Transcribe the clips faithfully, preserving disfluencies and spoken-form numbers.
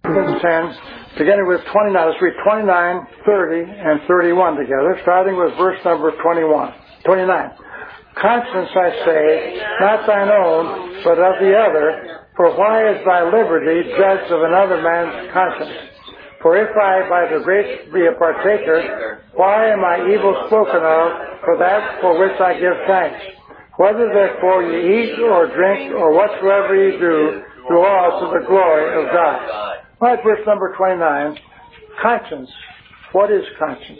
ten, beginning with twenty-nine. Let's read twenty-nine, thirty, and thirty-one together, starting with verse number twenty-one. twenty-nine. Conscience, I say, not thine own, but of the other, for why is thy liberty judged of another man's conscience? For if I by the grace be a partaker, why am I evil spoken of for that for which I give thanks? Whether therefore ye eat or drink or whatsoever ye do, do all to the glory of God. All right, verse number twenty-nine. Conscience. What is conscience?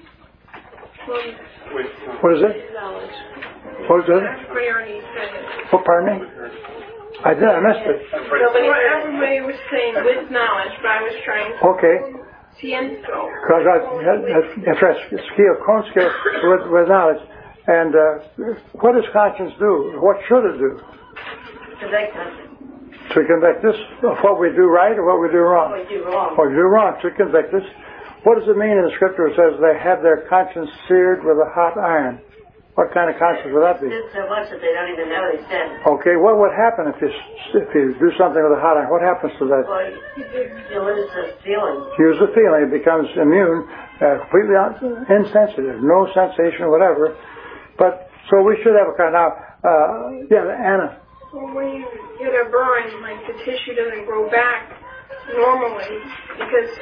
What is it? What is it? Oh, pardon me? I did. I missed it. So, but everybody was saying with knowledge, but I was trying to. Okay. Scienzo. Because that's right. Skill, con skill with, with knowledge. And uh, what does conscience do? What should it do? Convict us. To convict us of what we do right or what we do wrong? What we do wrong. What we do wrong. To convict us. What does it mean in the scripture? It says they have their conscience seared with a hot iron. What kind of conscience would that be? It's so much that they don't even know they sin. Okay, what would happen if you if you do something with a hot iron? What happens to that? Well, you lose the feeling. You lose the feeling. It becomes immune, uh, completely insensitive, no sensation, whatever. But so we should have a kind of uh, yeah, Anna. Well, when you get a burn, like the tissue doesn't grow back normally because.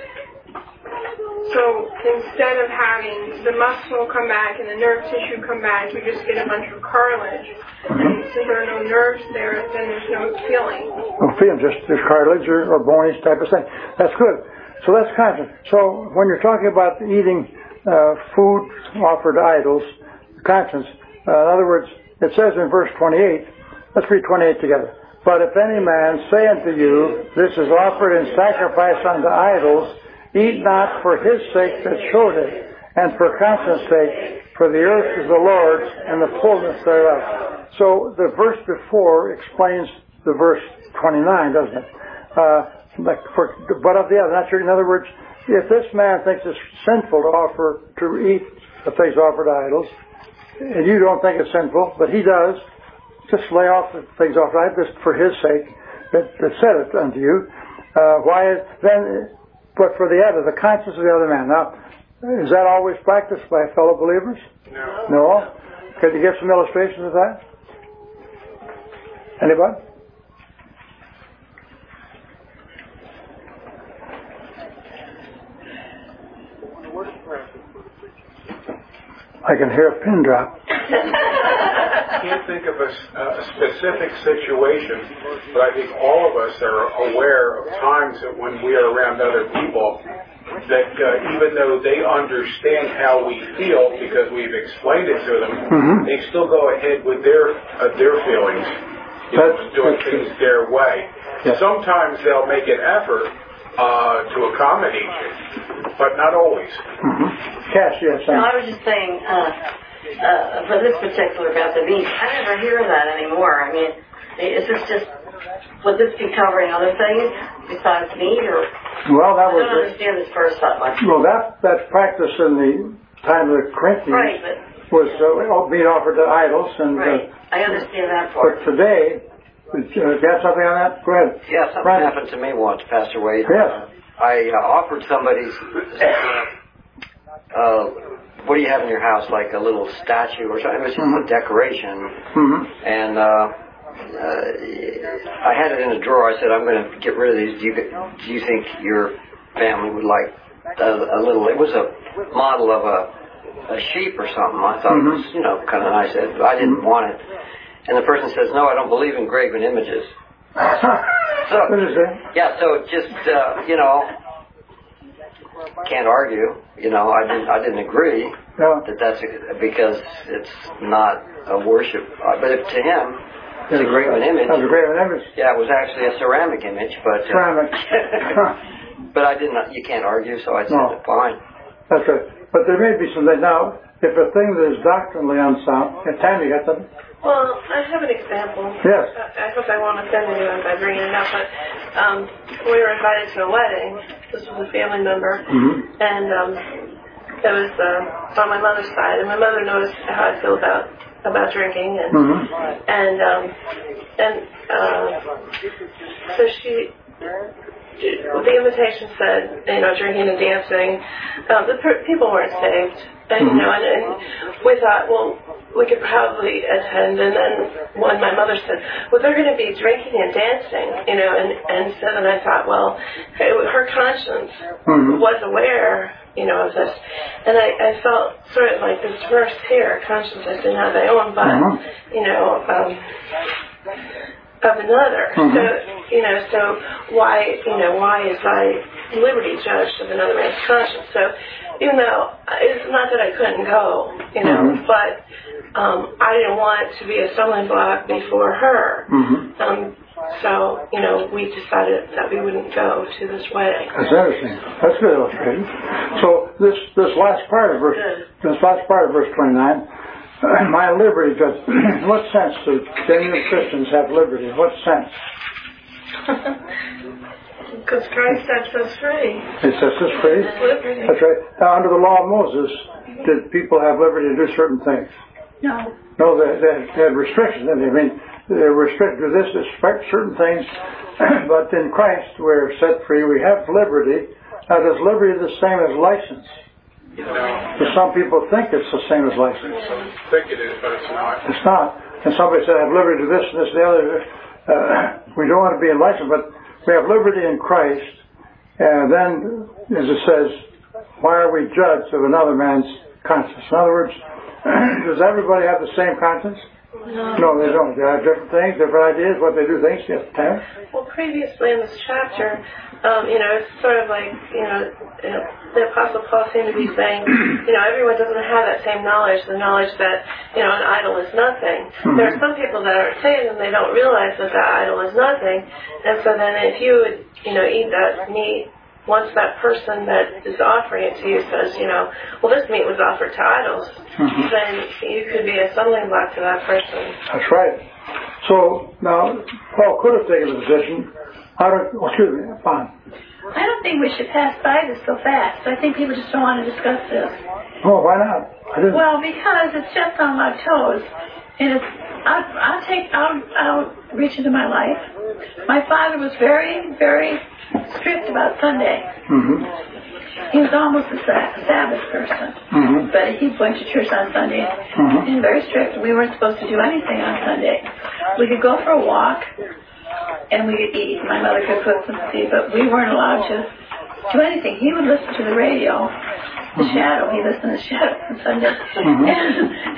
So instead of having the muscle come back and the nerve tissue come back, you just get a bunch of cartilage. Mm-hmm. And since there are no nerves there, then there's no feeling. No feeling, just there's cartilage or, or bony type of thing. That's good. So that's conscience. So when you're talking about eating uh, food offered to idols, conscience, uh, in other words, it says in verse twenty-eight, let's read twenty-eight together. But if any man say unto you, this is offered in sacrifice unto idols, eat not for his sake that showed it, and for conscience sake, for the earth is the Lord's, and the fullness thereof. So the verse before explains the verse twenty-nine, doesn't it? Uh, like for, but of the other, not sure. In other words, if this man thinks it's sinful to offer to eat the things offered to idols, and you don't think it's sinful, but he does, just lay off the things offered to idols for his sake that, that said it unto you. Uh, why then? But for the other, the conscience of the other man. Now, is that always practiced by fellow believers? No. No? Could you give some illustrations of that? Anybody? I can hear a pin drop. I can't think of a, a specific situation, but I think all of us are aware of times that when we are around other people, that uh, even though they understand how we feel because we've explained it to them, mm-hmm. they still go ahead with their uh, their feelings, you know, doing things their way. Yes. Sometimes they'll make an effort uh, to accommodate you, but not always. Mm-hmm. Cash, yes. No, I was just saying, uh, uh, for this particular about the meat, I never hear that anymore. I mean, is this just, would this be covering other things besides meat, or? Well, that was. I don't understand this verse that much. Well, that that practice in the time of the Corinthians right, but, was uh, being offered to idols, and right. Uh, I understand that part. But today, uh, got something on that? Go ahead. Yeah, something Brian. happened to me once, Pastor Wade. Yes. Uh, I uh, offered somebody. Uh, what do you have in your house? Like a little statue or something? It was just mm-hmm. a decoration. Mm-hmm. And uh, uh, I had it in a drawer. I said, I'm going to get rid of these. Do you, do you think your family would like a, a little... It was a model of a, a sheep or something. I thought mm-hmm. it was, you know, kind of nice. I didn't mm-hmm. want it. And the person says, no, I don't believe in graven images. So, yeah, so just, uh, you know... Can't argue, you know. I didn't. I didn't agree no. that that's a, because it's not a worship. Uh, but if, to him, it's a graven image. It was a graven image. Yeah, it was actually a ceramic image, but uh, ceramic. but I didn't. You can't argue, so I said no. fine. That's right. But there may be something now. If a thing that is doctrinally unsound, yeah, Tammy, you got something? Well, I have an example. Yes. I, I hope I won't offend anyone by bringing it up, but um, we were invited to a wedding. This was a family member, mm-hmm. and um, it was uh, on my mother's side. And my mother noticed how I feel about about drinking, and mm-hmm. and um, and uh, so she the invitation said, you know, drinking and dancing. Um, the per- people weren't saved. And, you know, and, and we thought, well, we could probably attend. And then when my mother said, well, they're going to be drinking and dancing, you know, and, and so then I thought, well, her conscience mm-hmm. was aware, you know, of this. And I, I felt sort of like this verse here, conscience I didn't have my own, but, mm-hmm. you know, um, of another. Mm-hmm. So, you know, so why, you know, why is my liberty judged of another man's conscience? So, even though it's not that I couldn't go, you know, mm-hmm. but um, I didn't want to be a stumbling block before her. Mm-hmm. Um, so, you know, we decided that we wouldn't go to this wedding. That's interesting. That's good illustrated. So this this last part of verse this last part of verse twenty-nine, uh, my liberty does. In what sense do genuine Christians have liberty? In what sense? Because Christ sets us free. It sets us free. Liberty. That's right. Now, under the law of Moses, did people have liberty to do certain things? No. No, they, they had restrictions. I mean, they were restricted to this, to respect certain things. But in Christ, we're set free. We have liberty. Now, is liberty the same as license? No. Because some people think it's the same as license. I think it is, but it's not. It's not. And somebody said, I have liberty to this and this and the other. Uh, we don't want to be in license, but we have liberty in Christ, and then, as it says, why are we judged of another man's conscience? In other words, does everybody have the same conscience? No. No, they don't. They have different things, different ideas, what they do things. Yes, Tam? Well, previously in this chapter, um, you know, it's sort of like, you know, the Apostle Paul seemed to be saying, you know, everyone doesn't have that same knowledge, the knowledge that, you know, an idol is nothing. Mm-hmm. There are some people that are saved and they don't realize that that idol is nothing. And so then if you would, you know, eat that meat, once that person that is offering it to you says, you know, well, this meat was offered to idols, mm-hmm. then you could be a stumbling block to that person. That's right. So, now, Paul could have taken the position. How do, oh, excuse me, fine. I don't think we should pass by this so fast. I think people just don't want to discuss this. Oh, why not? I didn't. Well, because it's just on my toes. And it's, I'll, I'll take, I'll, I'll reach into my life. My father was very, very strict about Sunday. Mm-hmm. He was almost a Sabbath person. Mm-hmm. But he went to church on Sunday. Mm-hmm. And very strict. We weren't supposed to do anything on Sunday. We could go for a walk. And we could eat. My mother could cook some food, but we weren't allowed to do anything. He would listen to the radio, the mm-hmm. Shadow. He listened to the Shadow on Sunday. Mm-hmm. And,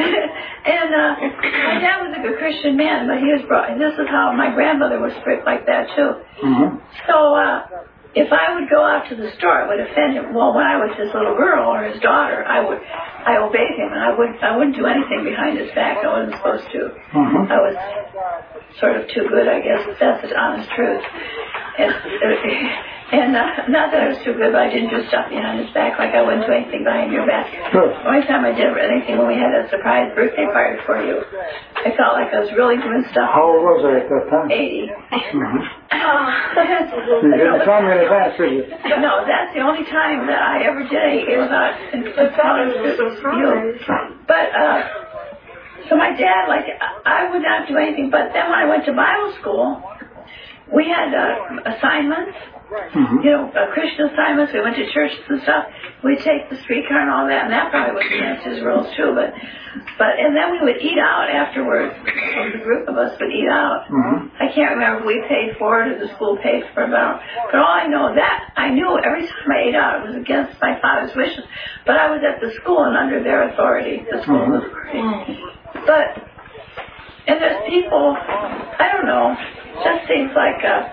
and uh, my dad was a good Christian man, but he was brought. This is how my grandmother was strict like that too. Mm-hmm. So uh, if I would go out to the store, it would offend him. Well, when I was his little girl or his daughter, I would, I obeyed him, and I wouldn't, I wouldn't do anything behind his back. I wasn't supposed to. Mm-hmm. I was sort of too good, I guess. That's the honest truth. And, and uh, not that I was too good, but I didn't do stuff behind his back, like I wouldn't do anything behind your back. Sure. The only time I did anything when we had a surprise birthday party for you, I felt like I was really doing stuff. How old was I at that time? eighty. Mm-hmm. Oh, you didn't tell me in advance, did you? No, that's the only time that I ever did. It was not in you. But, uh, so my dad, like, I would not do anything. But then when I went to Bible school, we had uh, assignments, mm-hmm. you know, uh, Christian assignments. We went to churches and stuff. We'd take the streetcar and all that, and that probably was against his rules too. But, but and then we would eat out afterwards. A group of us would eat out. Mm-hmm. I can't remember if we paid for it or the school paid for it. But all I know that I knew every time I ate out, it was against my father's wishes. But I was at the school and under their authority, the school's mm-hmm. authority. But, and there's people, I don't know, just seems like, uh,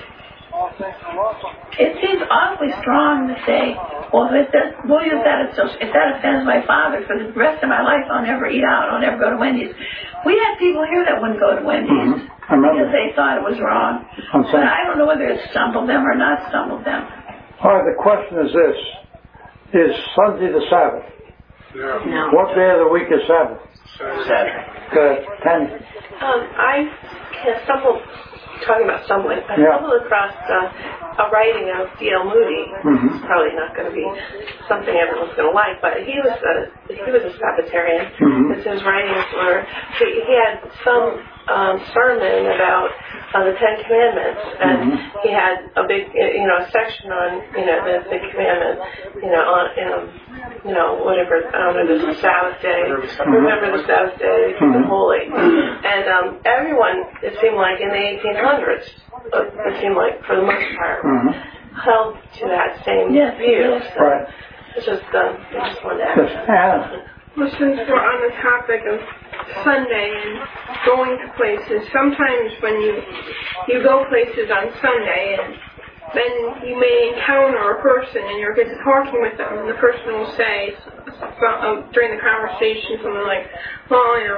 it seems awfully strong to say, well, if that, we'll use that as, if that offends my father for the rest of my life, I'll never eat out, I'll never go to Wendy's. We had people here that wouldn't go to Wendy's mm-hmm. because they thought it was wrong. But I don't know whether it stumbled them or not stumbled them. All right, the question is this. Is Sunday the Sabbath? No. No. What day of the week is Sabbath? Saturday. Good. Ten. Um, I stumbled, talking about stumbling, I yeah. stumbled across uh, a writing of D L Moody. Mm-hmm. It's probably not going to be something everyone's going to like, but he was a, he was a Sabbatarian. Mm-hmm. His writings were, he, he had some um, sermon about uh, the Ten Commandments, and Mm-hmm. he had a big, you know, section on, you know, the Big Commandment, you know, on, um, you know, whatever, I don't know, the Sabbath day, remember the Sabbath day, keep it holy, and um, everyone, it seemed like in the eighteen hundreds, it seemed like for the most part, Mm-hmm. held to that same Yes, view. yes. So Right. it's just, um, I just wanted to add. Yes. Anna. Well, since we're on the topic of Sunday and going to places, sometimes when you you go places on Sunday, and then you may encounter a person and you're just talking with them, and the person will say uh, during the conversation something like, "Well, you know,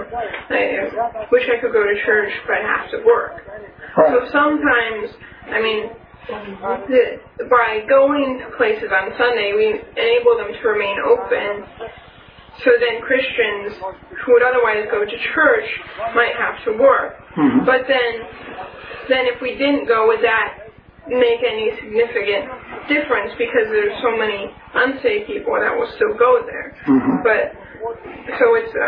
I wish I could go to church, but I have to work." Right. So sometimes, I mean, the, by going to places on Sunday, we enable them to remain open. So then Christians who would otherwise go to church might have to work. Mm-hmm. But then, then if we didn't go, would that make any significant difference? Because there's so many unsaved people that will still go there. Mm-hmm. But so it's a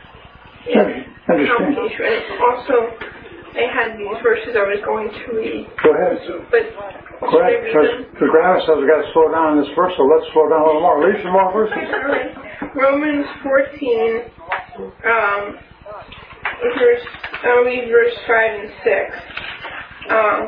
it's complication. And it's also, I had these verses I was going to read. Go ahead. But Go ahead. Because the grammar says we've got to slow down in this verse, so let's slow down a little more. Read some more verses. All right. Romans fourteen, um, verse, I'll read verse five and six. Um,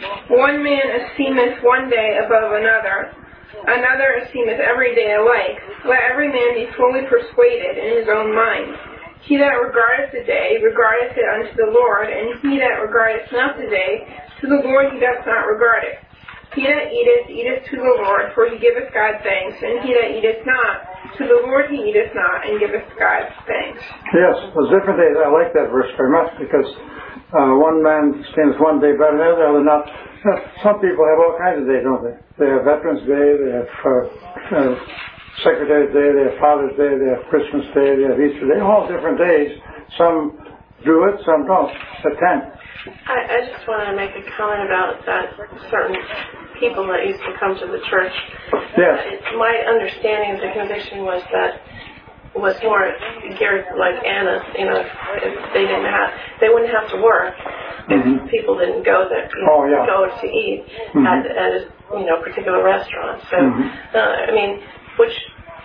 one man esteemeth one day above another, another esteemeth every day alike. Let every man be fully persuaded in his own mind. He that regardeth the day, regardeth it unto the Lord, and he that regardeth not the day, to the Lord he doth not regard it. He that eateth, eateth to the Lord, for he giveth God thanks, and he that eateth not, to the Lord he eateth not, and giveth God thanks. Yes, there's different days. I like that verse very much because uh, one man stands one day better than the other. Not some people have all kinds of days, don't they? They have Veterans Day, they have uh, uh, Secretary's Day, they have Father's Day, they have Christmas Day, they have Easter Day. All different days. Some do it, some don't. Attend. I, I just wanted to make a comment about that certain people that used to come to the church. Yes. Uh, my understanding of the conviction was that was more geared like Anna, you know, if they didn't have, they wouldn't have to work if Mm-hmm. people didn't go there, you Oh, know, yeah. go to eat Mm-hmm. at, at a, you know, particular restaurant. So, Mm-hmm. uh, I mean, which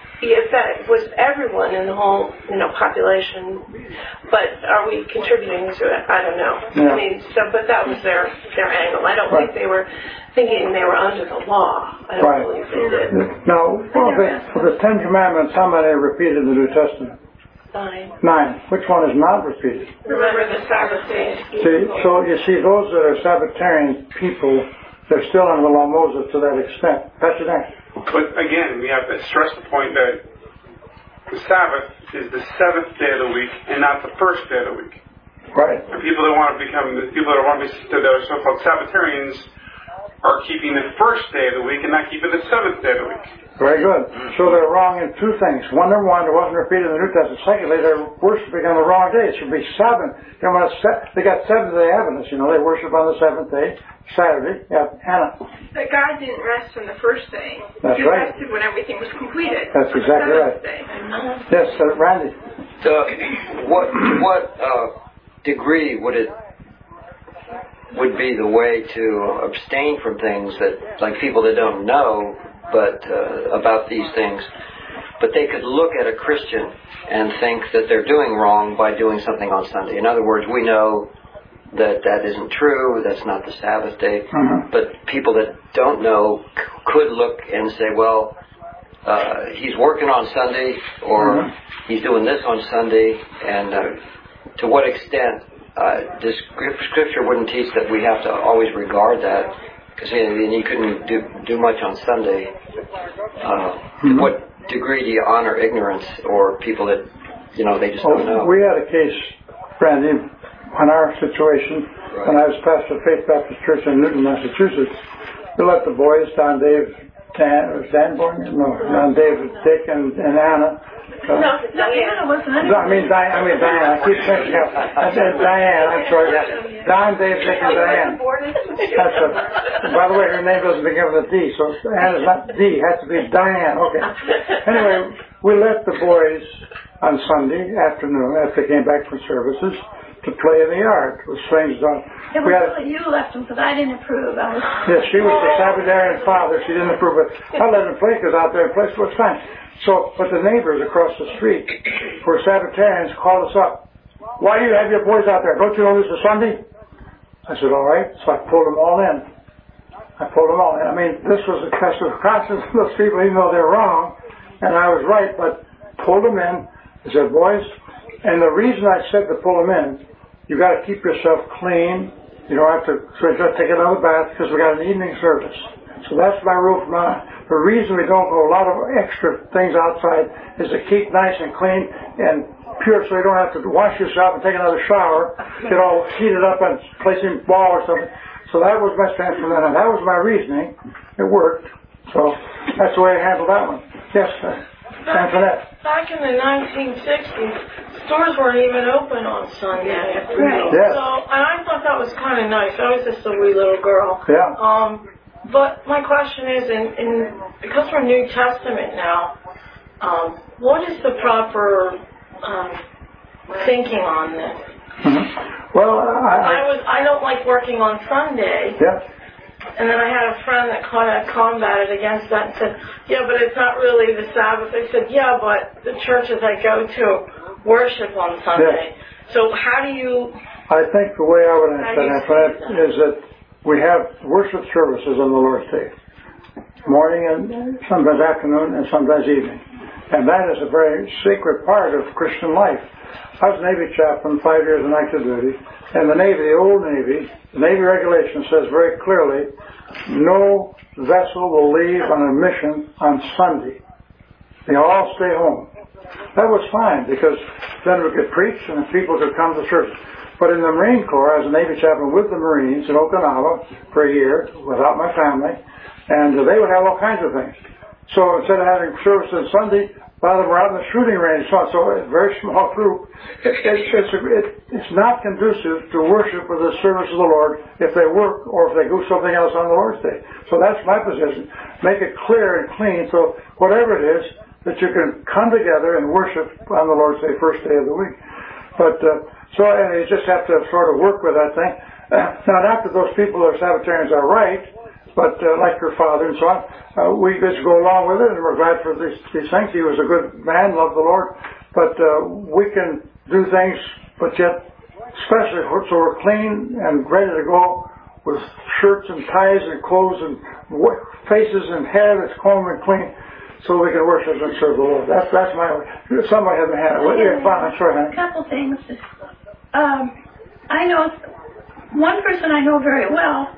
if that was everyone in the whole, you know, population, but are we contributing to it? I don't know. Yeah. I mean, so, but that was their, their angle. I don't Right. think they were thinking they were under the law. I don't Right. believe they did. Now, well, the, for the Ten Commandments, how many are repeated in the New Testament? Fine. Nine. Which one is not repeated? Remember the Sabbath day. See, so you see, those that are Sabbatarian people, they're still under the law of Moses to that extent. That's the next. But again, we have to stress the point that the Sabbath is the seventh day of the week and not the first day of the week. Right. And people that want to become, the people that want to be, that are so-called Sabbatarians are keeping the first day of the week and not keeping the seventh day of the week. Very good. So they're wrong in two things. One, number one, it wasn't repeated in the New Testament. Secondly, they're worshiping on the wrong day. It should be seven. They, want to set, they got seventh day Adventists, you know. They worship on the seventh day, Saturday. Yeah, Hannah. But God didn't rest on the first day. That's he right. rested when everything was completed. That's on the exactly seventh right. Day. Yes, uh, Randy. So, what what uh, degree would it would be the way to abstain from things that, like people that don't know, but uh, about these things, but they could look at a Christian and think that they're doing wrong by doing something on Sunday. In other words, we know that that isn't true. That's not the Sabbath day. Mm-hmm. But people that don't know c- could look and say, well, uh, he's working on Sunday, or Mm-hmm. he's doing this on Sunday, and uh, to what extent uh, this scripture wouldn't teach that we have to always regard that, because you, you couldn't do, do much on Sunday. Uh, Mm-hmm. To what degree do you honor ignorance or people that, you know, they just Oh, don't know? we had a case, Randy, on our situation, Right. when I was pastor of Faith Baptist Church in Newton, Massachusetts. We let the boys, Don, Dave, Dan, was Dan born? No, Don, Dave, Dick, and, and Anna. Uh, No, Diana wasn't. I mean, Diane, I mean, Diane, I keep mixing up. I said Diane, I'm sorry. Don, Dave, Dick, and Diane. That's a, by the way, her name doesn't begin with a D, so Anna's not D, it has to be Diane. Okay. Anyway, we let the boys on Sunday afternoon, after they came back from services, to to play in the yard with things done. It was really you left them because I didn't approve. I was. Yes, she was the Sabbatarian father. She didn't approve it. I let them play because out there in place was fine. So, but the neighbors across the street who were Sabbatarians called us up. Why do you have your boys out there? Don't you know this is Sunday? I said, all right. So I pulled them all in. I pulled them all in. I mean, this was a test of conscience of those people, even though they're wrong, and I was right, but pulled them in. I said, boys, and the reason I said to pull them in, you got to keep yourself clean. You don't have to, so you got to take another bath because we got an evening service. So that's my rule from now on. The reason we don't go a lot of extra things outside is to keep nice and clean and pure so you don't have to wash yourself and take another shower, get all heated up and place in ball or something. So that was my stance from then on. That was my reasoning. It worked. So that's the way I handled that one. Yes, sir. Back, back in the nineteen sixties, stores weren't even open on Sunday. Right. Yes. So, and I thought that was kind of nice. I was just a wee little girl. Yeah. Um, but my question is, in, in because we're New Testament now, um, what is the proper um, thinking on this? Mm-hmm. Well, I, I, I was I don't like working on Sunday. Yeah. And then I had a friend that kind of combated against that and said, yeah, but it's not really the Sabbath. I said, yeah, but the churches I go to worship on Sunday. Yes. So how do you... I think the way I would answer that, that is that we have worship services on the Lord's Day. Morning and sometimes afternoon and sometimes evening. And that is a very sacred part of Christian life. I was Navy chaplain, five years in active duty, and the Navy, the old Navy, the Navy regulation says very clearly, no vessel will leave on a mission on Sunday. They all stay home. That was fine because then we could preach and people could come to church. But in the Marine Corps, I was a Navy chaplain with the Marines in Okinawa for a year without my family, and they would have all kinds of things. So instead of having service on Sunday, a lot of them were out in the shooting range, so, so a very small group. It, it, it's, it, it's not conducive to worship or the service of the Lord if they work or if they do something else on the Lord's Day. So that's my position. Make it clear and clean so whatever it is, that you can come together and worship on the Lord's Day, first day of the week. But uh, so and you just have to sort of work with that thing. Uh, now, not that those people who are Sabbatarians are right, but uh, like your father and so on, uh, we just go along with it, and we're glad for these, these things. He was a good man, loved the Lord, but uh, we can do things, but yet, especially so we're clean and ready to go with shirts and ties and clothes and faces and hair that's combed and clean, so we can worship and serve the Lord. That's that's my way. Somebody had my hand. Well, yeah, fine, I'm sorry, honey. A couple things. Um, I know one person I know very well.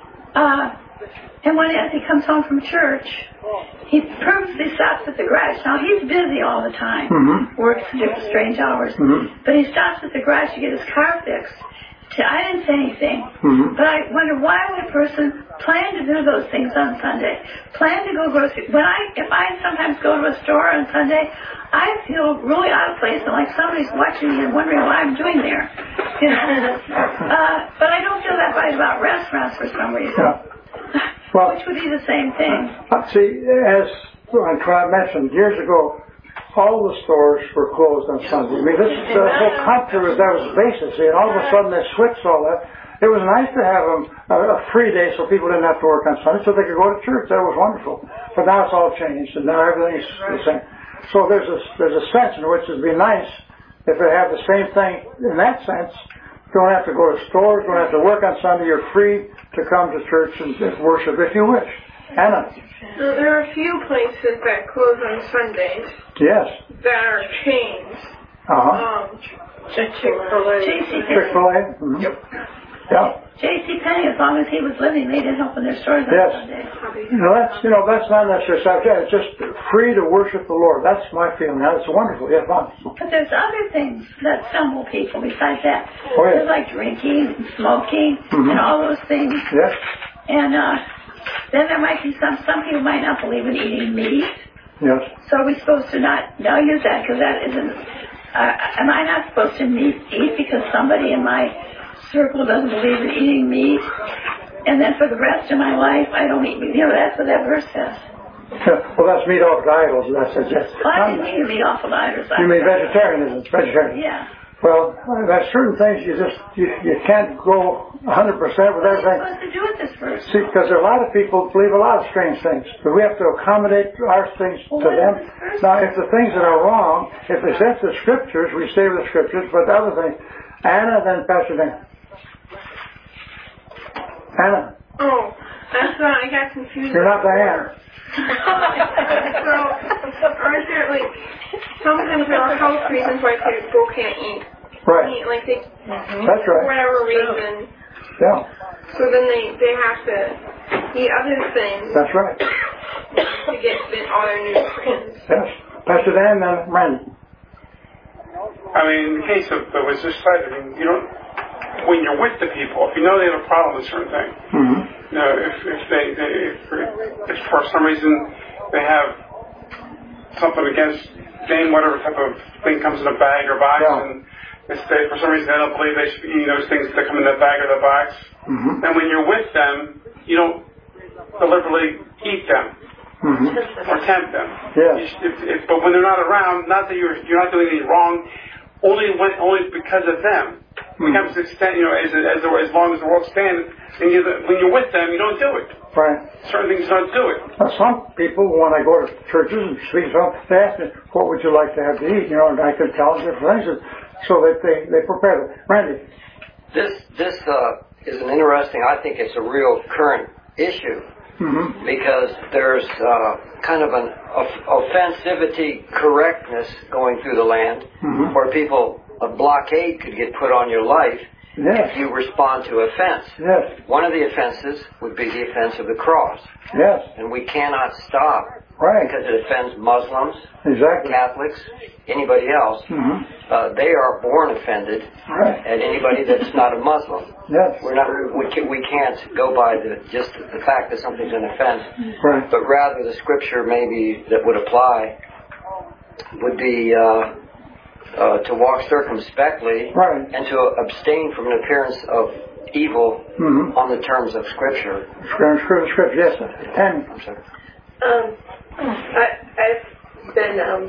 Uh, And when as he comes home from church, he purposely stops at the garage. Now, he's busy all the time, mm-hmm. works different strange hours, mm-hmm. but he stops at the garage to get his car fixed. I didn't say anything, mm-hmm. but I wonder why would a person plan to do those things on Sunday? Plan to go grocery. When I, if I sometimes go to a store on Sunday, I feel really out of place and like somebody's watching me and wondering what I'm doing there. You know? uh, but I don't feel that way about restaurants for some reason. Yeah. Well, which would be the same thing. Uh, see, as I mentioned years ago, all the stores were closed on Sunday. I mean, this the whole country was that was the basis, and all of a sudden they switched all that. It was nice to have them, a, a free day so people didn't have to work on Sunday, so they could go to church. That was wonderful. But now it's all changed, and now everything's the same. So there's a there's a sense in which it'd be nice if they have the same thing in that sense. You don't have to go to stores, don't have to work on Sunday. You're free to come to church and worship if you wish. Anna? So there are a few places that close on Sundays. Yes. That are chains. Uh-huh. Um, Chick-fil-A. Chick-fil-A? Mm-hmm. Yep. Yeah. J C Penney, as long as he was living, they didn't open their stores on yes. Sunday. You know, that's, you know, that's not necessarily subject. It's just free to worship the Lord. That's my feeling. That's wonderful. Yeah, fun. But there's other things that stumble people besides that. Oh, yes. There's like drinking and smoking mm-hmm. and all those things. Yes. And uh, then there might be some, some people might not believe in eating meat. Yes. So are we supposed to not, not use that because that isn't, uh, am I not supposed to meat, eat because somebody in my circle doesn't believe in eating meat, and then for the rest of my life I don't eat meat. You know, that's what that verse says. Well, that's meat off the idols. That's it. Yes. Well, I didn't mean meat off of idols. You mean vegetarianism? Vegetarian. Yeah. Well, there's certain things you just, you, you can't go one hundred percent with everything. What are you supposed to do with this verse? See, because a lot of people believe a lot of strange things, but we have to accommodate our things Well, to what them. is this verse? Now, if the things that are wrong, if they sense the scriptures, we stay with the scriptures, but the other things, Anna, then Pastor Dan. Anna, Oh, that's why I got confused. you're not Diana. So, aren't there like sometimes there are health reasons why people can't eat? Right. Eat like they, That's for right. whatever reason. Yeah, So then they they have to eat other things that's right. to get all their nutrients. Yes. Pastor Dan, then Randy. I mean, in the case of the was just cited, I mean, you don't, when you're with the people, if you know they have a problem with a certain thing, Mm-hmm. you know, if, if they, they if, if for some reason they have something against getting whatever type of thing comes in a bag or box, Yeah. and if they, for some reason they don't believe they should be eating those things that come in the bag or the box, Mm-hmm. and when you're with them, you don't deliberately eat them Mm-hmm. or tempt them. Yes. You should- if, if, but when they're not around, not that you're you're not doing anything wrong, only when only because of them. When it comes to extent, you know, as as, the, as long as the world stands, and you, when you're with them, you don't do it. Right. Certain things don't do it. Now, some people, when I go to churches and speak to them, they ask me, what would you like to have to eat? You know, and I can tell them different things so that they, they prepare them. Randy. This this uh, is an interesting. I think it's a real current issue Mm-hmm. because there's uh, kind of an off- offensivity correctness going through the land, Mhm. where people a blockade could get put on your life Yes. if you respond to offense. Yes. One of the offenses would be the offense of the cross, Yes. and we cannot stop Right. because it offends Muslims, Exactly. Catholics, anybody else. Mm-hmm. Uh, they are born offended Right. at anybody that's not a Muslim. Yes. We're not. We can, we can't go by the just the fact that something's an offense, Right. but rather the scripture maybe that would apply would be uh, uh, to walk circumspectly Right. and to abstain from an appearance of evil Mm-hmm. on the terms of scripture. Scripture, scripture, scripture. Yes. And I'm sorry. Um, I, I've been, um,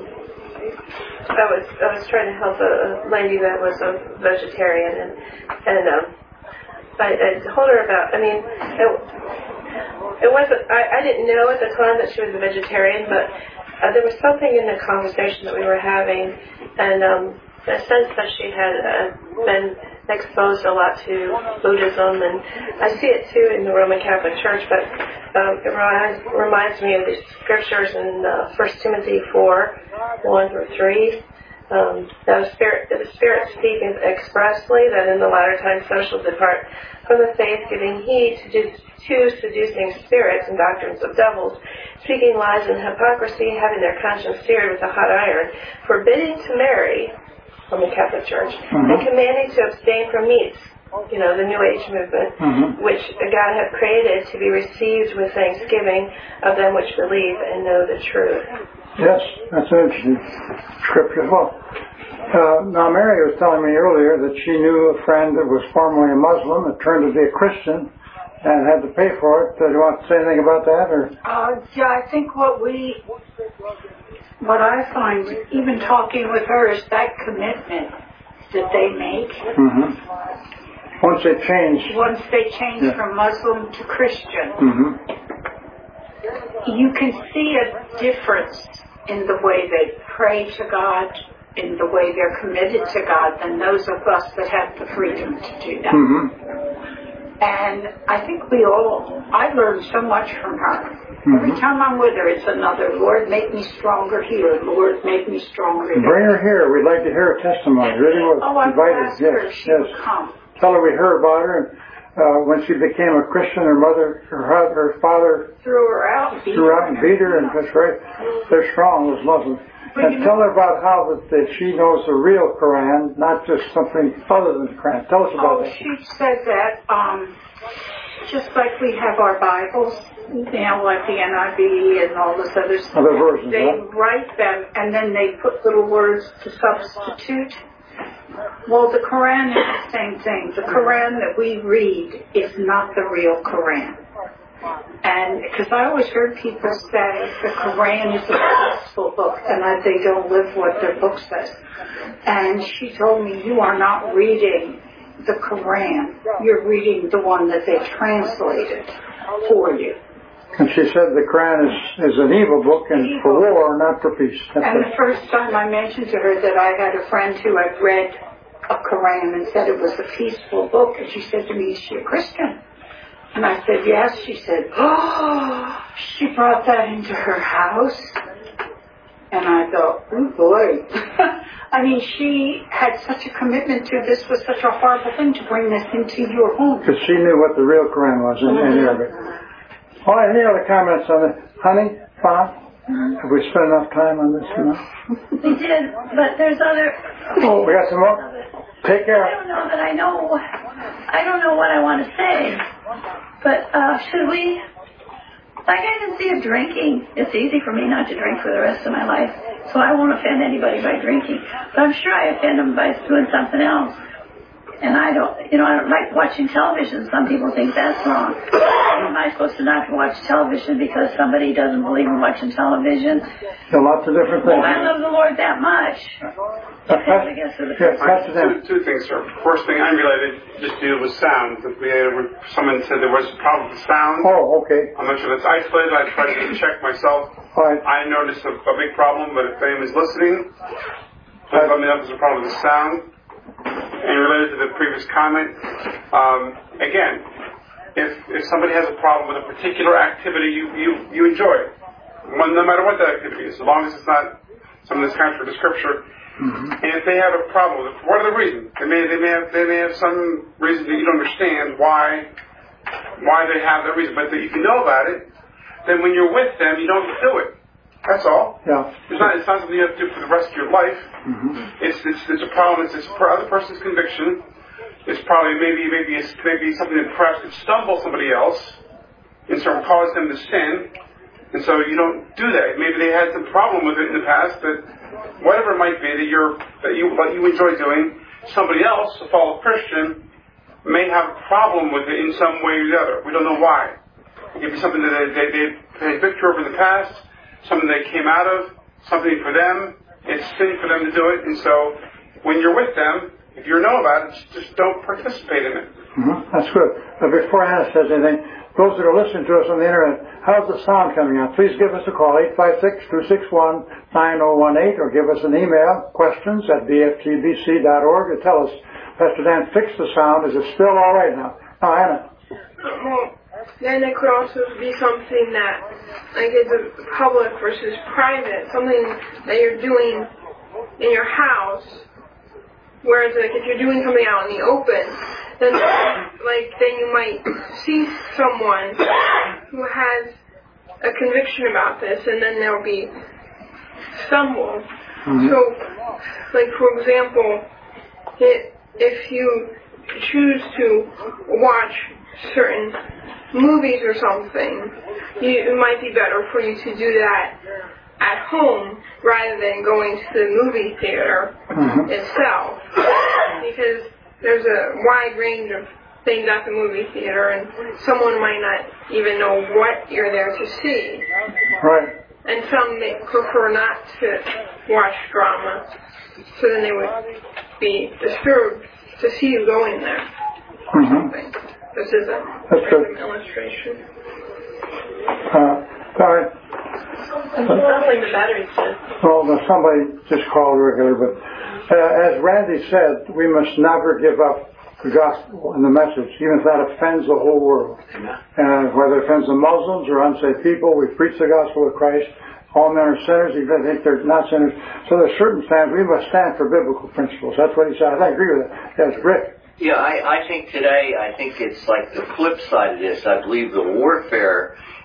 I was, I was trying to help a lady that was a vegetarian, and, and, um, I, I told her about, I mean, it, it wasn't, I, I didn't know at the time that she was a vegetarian, but uh, there was something in the conversation that we were having, and, um, a sense that she had uh, been exposed a lot to Buddhism, and I see it too in the Roman Catholic Church, but um, it reminds, reminds me of the scriptures in uh, First Timothy four, one through three. Um, the Spirit, the Spirit speaking expressly that in the latter times some shall depart from the faith, giving heed to, do, to seducing spirits and doctrines of devils, speaking lies and hypocrisy, having their conscience seared with a hot iron, forbidding to marry, from the Catholic Church, Mm-hmm. and commanding to abstain from meats, you know, the New Age movement, Mm-hmm. which God hath created to be received with thanksgiving of them which believe and know the truth. yes, that's an interesting scripture as well. Uh, now, Mary was telling me earlier that she knew a friend that was formerly a Muslim that turned to be a Christian and had to pay for it. Do you want to say anything about that? Or? Uh, yeah, I think what we, what I find, even talking with her, is that commitment that they make Mm-hmm. Once they change. once they change Yeah. from Muslim to Christian. Mm-hmm. You can see a difference in the way they pray to God, in the way they're committed to God, than those of us that have the freedom to do that. Mm-hmm. And I think we all, I learned so much from her. Mm-hmm. Every time I'm with her, it's another, Lord, make me stronger here. Lord, make me stronger there. Bring her here. We'd like to hear her testimony. Really was Oh, I invited. asked her Yes, if she yes. would come. Tell her we heard about her. And uh, when she became a Christian, her mother, her, hu- her father Threw her out. beat threw her. out and beat her, and that's right. They're strong, those Muslims. But And you tell know- her about how that, that she knows the real Quran, not just something other than the Quran. Tell us about Oh, that. she said that, um, just like we have our Bibles, you know, like the N I V and all this other stuff. Other versions, They huh? write them, and then they put little words to substitute. Well, the Quran is the same thing. The Quran that we read is not the real Quran. And because I always heard people say the Quran is a peaceful book and that they don't live what their book says. And she told me, you are not reading the Quran. You're reading the one that they translated for you. And she said the Quran is, is an evil book and evil. For war, not for peace. That's and it. The first time I mentioned to her that I had a friend who had read a Quran and said it was a peaceful book, and she said to me, is she a Christian? And I said, yes. She said, oh, she brought that into her house. And I thought, oh boy. I mean, she had such a commitment to this was such a horrible thing to bring this into your home. Because she knew what the real Quran was in, mm-hmm. in Arabic. All right, any other comments on it? Honey, Bob, mm-hmm. have we spent enough time on this? You know? We did, but there's other... Oh, we got some more? Take care. I don't know that I know... I don't know what I want to say. But uh, should we... Like I can see of drinking. It's easy for me not to drink for the rest of my life. So I won't offend anybody by drinking. But I'm sure I offend them by doing something else. And I don't, you know, I don't like watching television. Some people think that's wrong. Am I supposed to not watch television because somebody doesn't believe in watching television? There are lots of different things. Well, I love the Lord that much. Because I guess of the yes, I, two, two things, sir. First thing unrelated, just deal with sound. If we had, someone said there was a problem with sound. Oh, okay. I'm not sure that's isolated. I tried to check myself. All right. I noticed a, a big problem, but if anyone's listening, please let me know if there's a problem with the sound. And related to the previous comment, um, again, if if somebody has a problem with a particular activity you, you, you enjoy, one, no matter what that activity is, as long as it's not something that's contrary to Scripture, mm-hmm. and if they have a problem with it, what are the reasons? They may they may have they may have some reason that you don't understand why why they have that reason, but if you know about it, then when you're with them, you don't do it. That's all. Yeah. It's not, it's not something you have to do for the rest of your life. Mm-hmm. It's, it's it's a problem. It's this other person's conviction. It's probably maybe maybe it's maybe something that perhaps could stumble somebody else and sort of cause them to sin. And so you don't do that. Maybe they had some problem with it in the past, but whatever it might be that you're that you what you enjoy doing, somebody else, a fellow Christian, may have a problem with it in some way or the other. We don't know why. It could be something that they they, they had victory over in the past. Something they came out of, something for them, it's sin for them to do it, and so when you're with them, if you know about it, just don't participate in it. Mm-hmm. That's good. But before Hannah says anything, those that are listening to us on the internet, how's the sound coming out? Please give us a call, eight five six, two six one, nine zero one eight, or give us an email, questions at b f g b c dot org, and tell us, Pastor Dan fixed the sound. Is it still all right now? Now, Hannah. Well, then it could also be something that, like, is a public versus private, something that you're doing in your house, whereas, like, if you're doing something out in the open, then, like, then you might see someone who has a conviction about this, and then there'll be stumble. Mm-hmm. So, like, for example, it, if you choose to watch certain movies or something, you, it might be better for you to do that at home rather than going to the movie theater mm-hmm. itself, because there's a wide range of things at the movie theater, and someone might not even know what you're there to see. Right. And some may prefer not to watch drama, so then they would be disturbed to see you going there. Mm-hmm. This is a random illustration. Uh, sorry. It sounds like the battery's dead. Well, somebody just called regular, but uh, as Randy said, we must never give up the gospel and the message, even if that offends the whole world. And uh, whether it offends the Muslims or unsaved people, we preach the gospel of Christ. All men are sinners, even if they think they're not sinners. So there's certain times we must stand for biblical principles. That's what he said. I agree with that. That's Rick. Yeah, I, I think today, I think it's like the flip side of this. I believe the warfare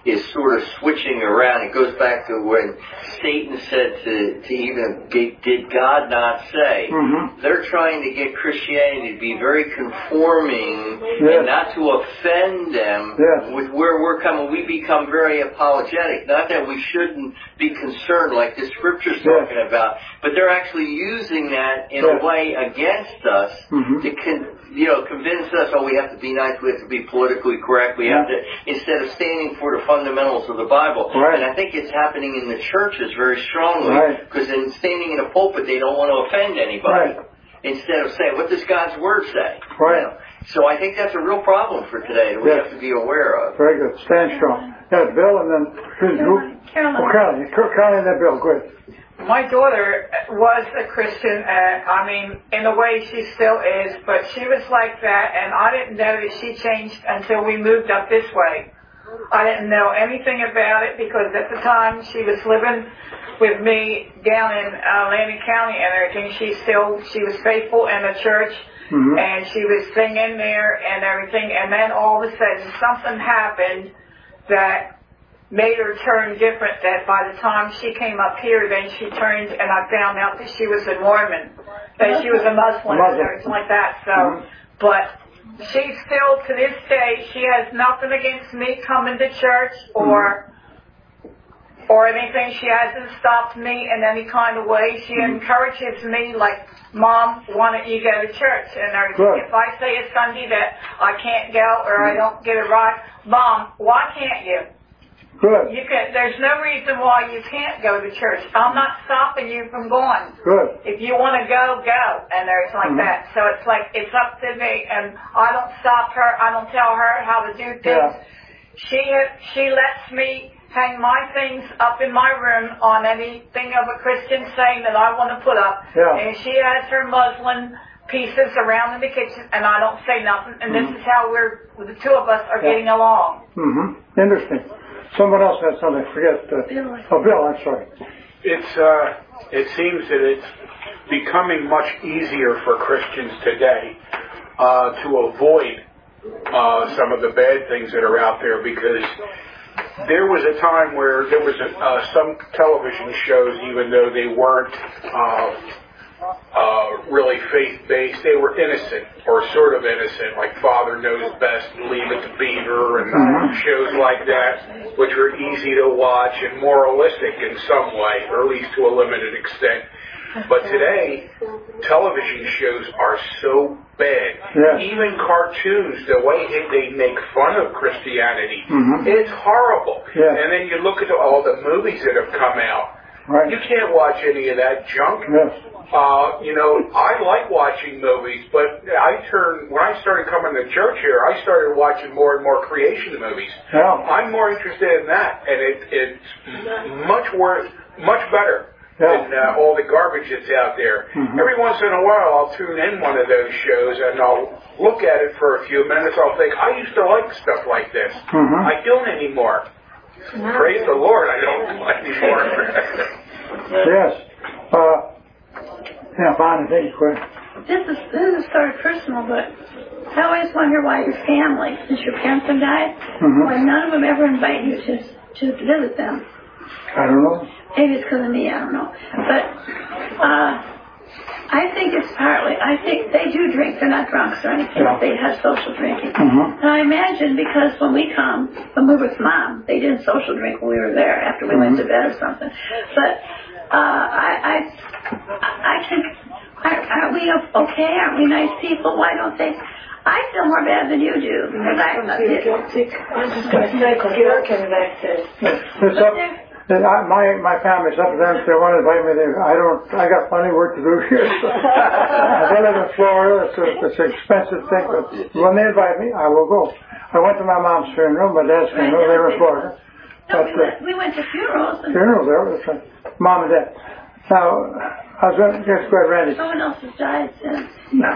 is sort of switching around. It goes back to when Satan said to, to even, did God not say? Mm-hmm. They're trying to get Christianity to be very conforming yes. and not to offend them yes. with where we're coming. We become very apologetic. Not that we shouldn't be concerned like the Scripture's yes. talking about, but they're actually using that in yes. a way against us mm-hmm. to con- you know, convince us, oh, we have to be nice, we have to be politically correct, we have to, instead of standing for the fundamentals of the Bible. Right. And I think it's happening in the churches very strongly, because right. in standing in a pulpit, they don't want to offend anybody. Right. Instead of saying, what does God's Word say? Right. You know? So I think that's a real problem for today that we yes. have to be aware of. Very good. Stand strong. Yeah, Bill, and then who's who? Carolyn. Oh, Carolyn. Carolyn and then Bill. Good. My daughter was a Christian, and I mean, in a way she still is, but she was like that, and I didn't know that she changed until we moved up this way. I didn't know anything about it because at the time she was living with me down in uh, Landing County and everything. She still, she was faithful in the church, mm-hmm. and she was singing there and everything, and then all of a sudden something happened that made her turn different, that by the time she came up here, then she turned, and I found out that she was a Mormon, that she was a Muslim, Muslim. and everything like that. So, mm-hmm. but she still, to this day, she has nothing against me coming to church or mm-hmm. or anything. She hasn't stopped me in any kind of way. She mm-hmm. encourages me, like, Mom, why don't you go to church? And everything. Good. If I say a Sunday that I can't go or mm-hmm. I don't get a ride, Mom, why can't you? Good. You can, there's no reason why you can't go to church. I'm not stopping you from going. Good. If you want to go, go. And there's like mm-hmm. that. So it's like, it's up to me. And I don't stop her. I don't tell her how to do things. Yeah. She she lets me hang my things up in my room on anything of a Christian saying that I want to put up. Yeah. And she has her muslin pieces around in the kitchen, and I don't say nothing. And mm-hmm. this is how we're, the two of us are yeah. getting along. Mm-hmm. Interesting. Someone else had something. Forget. Uh, Bill. Oh, Bill. I'm sorry. It's. Uh, it seems that it's becoming much easier for Christians today uh, to avoid uh, some of the bad things that are out there, because there was a time where there was a, uh, some television shows, even though they weren't uh, uh, really faith-based, they were innocent or sort of innocent, like Father Knows Best, Leave It to Beaver, and mm-hmm. shows like that, which were easy to watch and moralistic in some way, or at least to a limited extent. But today, television shows are so bad. Yeah. Even cartoons, the way they make fun of Christianity, mm-hmm. it's horrible. Yeah. And then you look at all the movies that have come out. Right. You can't watch any of that junk. Yes. Uh, you know, I like watching movies, but I turned, when I started coming to church here, I started watching more and more creation movies. Yeah. I'm more interested in that, and it, it's much worse, much better. Yeah. than uh, all the garbage that's out there. Mm-hmm. Every once in a while I'll tune in one of those shows and I'll look at it for a few minutes. I'll think, I used to like stuff like this. Mm-hmm. I don't anymore. No. Praise the Lord, I don't anymore. Yes. Uh, yeah, Bonnie, thank you, Quinn. This is this is sort of personal, but I always wonder why your family, since your parents have died, mm-hmm. why none of them ever invite you to to visit them. I don't know. Maybe it's because of me, I don't know. But uh, I think it's partly, I think they do drink. They're not drunks or anything. Yeah. They have social drinking. Mm-hmm. And I imagine because when we come, when we were with Mom, they didn't social drink when we were there after we mm-hmm. went to bed or something. But uh, I, I, I think, are, are we okay? Aren't we nice people? Why don't they? I feel more bad than you do. Because I, I feel guilty. I was just going to say, because you're connected. It's up. And I, my my family's up there. If they want to invite me, they, I don't. I got plenty of work to do here. So. I live in Florida. It's, a, it's an expensive thing, but when they invite me, I will go. I went to my mom's funeral, my dad's funeral. They were in Florida. No, but, we, went, we went to funerals. And funerals there with Mom and Dad. Now, I was going to guess go ahead, Randy. Someone else has died since. No.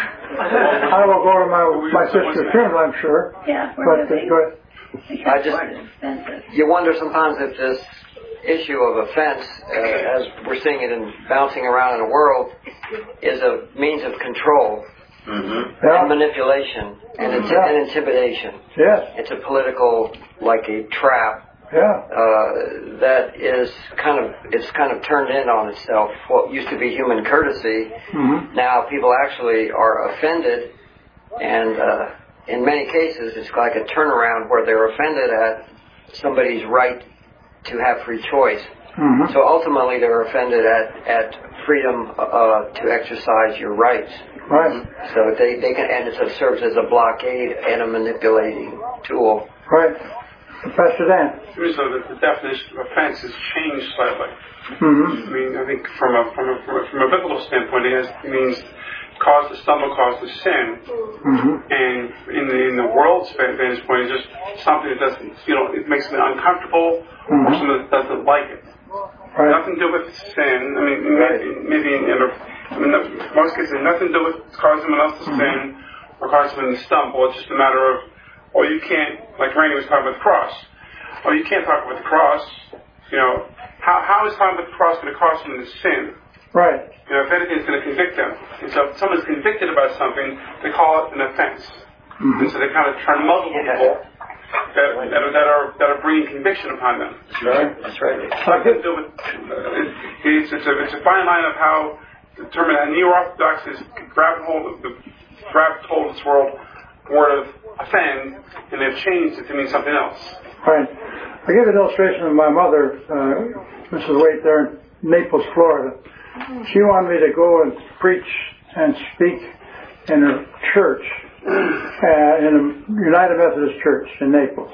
I will go to my my sister's funeral, I'm sure. Yeah, but uh, go ahead. I just, you wonder sometimes if this issue of offense, uh, as we're seeing it in bouncing around in the world, is a means of control. Mm-hmm. Yeah. And manipulation and, inti- Yeah. and intimidation. Yes. It's a political, like a trap. Yeah. Uh, that is kind of, it's kind of turned in on itself. What used to be human courtesy, Mm-hmm. now people actually are offended, and uh, in many cases it's like a turnaround where they're offended at somebody's right to have free choice. Mm-hmm. So ultimately they're offended at, at freedom uh, to exercise your rights. Right. So they, they can, and it serves as a blockade and a manipulating tool. Right. Professor Dan. So the, the definition of offense has changed slightly. Mm-hmm. I mean, I think from a from a from a, from a biblical standpoint, it, has, it means cause to stumble, cause to sin. Mm-hmm. And in the in the world's vantage point, it's just something that doesn't, you know, it makes me uncomfortable, mm-hmm. or something that doesn't like it. Right. Nothing to do with sin. I mean, right. maybe, maybe in, in, I mean, in most cases, nothing to do with causing someone else to mm-hmm. sin or causing someone to stumble. It's just a matter of, or you can't, like Randy was talking about the cross. Or you can't talk about the cross. You know, how how is talking about the cross going to cause someone to sin? Right. You know, if anything, it's going to convict them. And so if someone's convicted about something, they call it an offense. Mm-hmm. And so they kind of try to muzzle people that, that, are, that are that are bringing conviction upon them. Right. That's right. Nothing to do with, uh, it's, it's, a, it's a fine line of how to determine that Neo-Orthodox is grabbing hold of the grabbed hold of this world word of offend, and they've changed it to mean something else. Right. I give an illustration of my mother, uh, Missus Waite, there in Naples, Florida. She wanted me to go and preach and speak in a church, uh, in a United Methodist Church in Naples.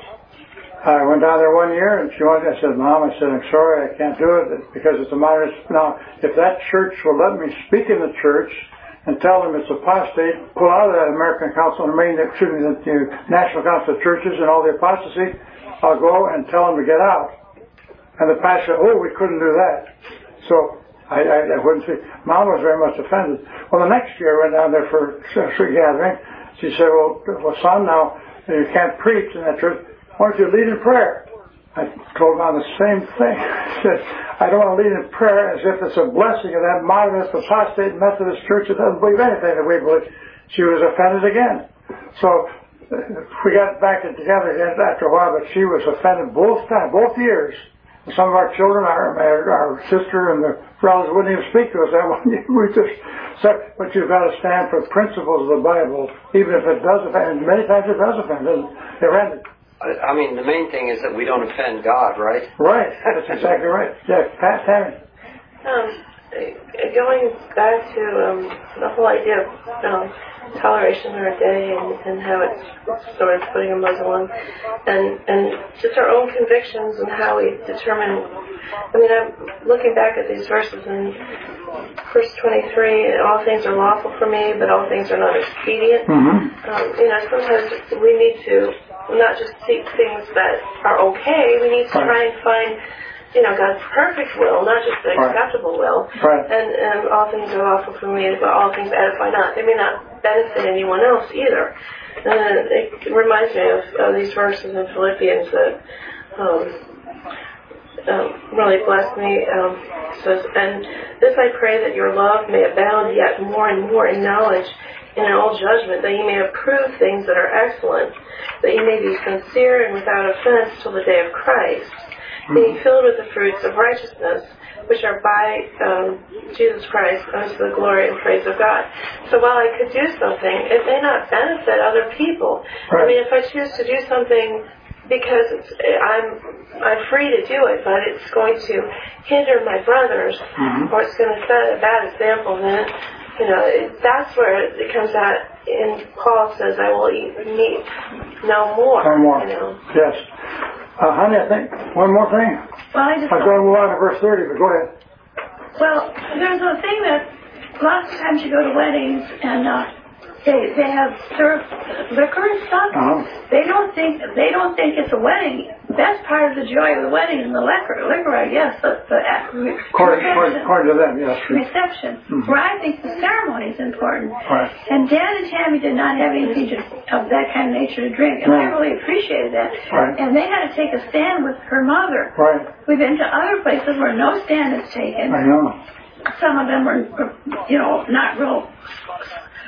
I went down there one year, and she wanted. I said, "Mom," I said, "I'm sorry, I can't do it because it's a minor." Now, if that church will let me speak in the church and tell them it's apostate, pull out of that American Council, the main, excuse me, the National Council of Churches and all the apostasy, I'll go and tell them to get out. And the pastor said, "Oh, we couldn't do that." So I, I, I wouldn't see. Mom was very much offended. Well, the next year I went down there for a gathering. She said, well, well, son, now you can't preach in that church. Why don't you lead in prayer? I told Mom the same thing. I said, I don't want to lead in prayer as if it's a blessing of that modernist, apostate Methodist church that doesn't believe anything that we believe. She was offended again. So uh, we got back together again after a while, but she was offended both times, both years. Some of our children, our, our sister and the brothers wouldn't even speak to us that one year. We just said, but you've got to stand for principles of the Bible, even if it does offend. And many times it does offend. They're offended. I mean, the main thing is that we don't offend God, right? Right. That's exactly right. Yeah, Pat, Tammy. Um, going back to um, the whole idea of um, toleration of our day and, and how it's sort of putting a muzzle on, and and just our own convictions and how we determine. I mean, I'm looking back at these verses in verse twenty-three. All things are lawful for me, but all things are not expedient. Mm-hmm. Um, you know, sometimes we need to not just seek things that are okay. We need to right. try and find, you know, God's perfect will, not just the right. acceptable will. Right. And, and all things are lawful for me, but all things edify not. They may not benefit anyone else either. And it reminds me of, of these verses in Philippians that um, uh, really blessed me. Um, it says, and this I pray that your love may abound yet more and more in knowledge, in all judgment, that you may approve things that are excellent, that you may be sincere and without offense till the day of Christ, being filled with the fruits of righteousness, which are by um, Jesus Christ unto the glory and praise of God. So while I could do something, it may not benefit other people. Right. I mean, if I choose to do something because it's, I'm I'm free to do it, but it's going to hinder my brothers, mm-hmm. or it's going to set a bad example, then you know, that's where it comes out. And Paul says, I will eat meat no more. No more. You know? Yes. Uh, honey, I think one more thing. Well, I just. I'm going to move on to verse thirty, but go ahead. Well, there's a thing that lots of times you go to weddings and uh, they they have served liquor and stuff. Uh-huh. They don't think they don't think it's a wedding. That's part of the joy of the wedding is the liquor. Liquor, I guess, the, the according, according, according to them, yes. Reception. Mm-hmm. Where I think the ceremony is important. Right. And Dan and Tammy did not have anything to, of that kind of nature to drink, and no. I really appreciated that. Right. And they had to take a stand with her mother. Right. We've been to other places where no stand is taken. I know. Some of them were, you know, not real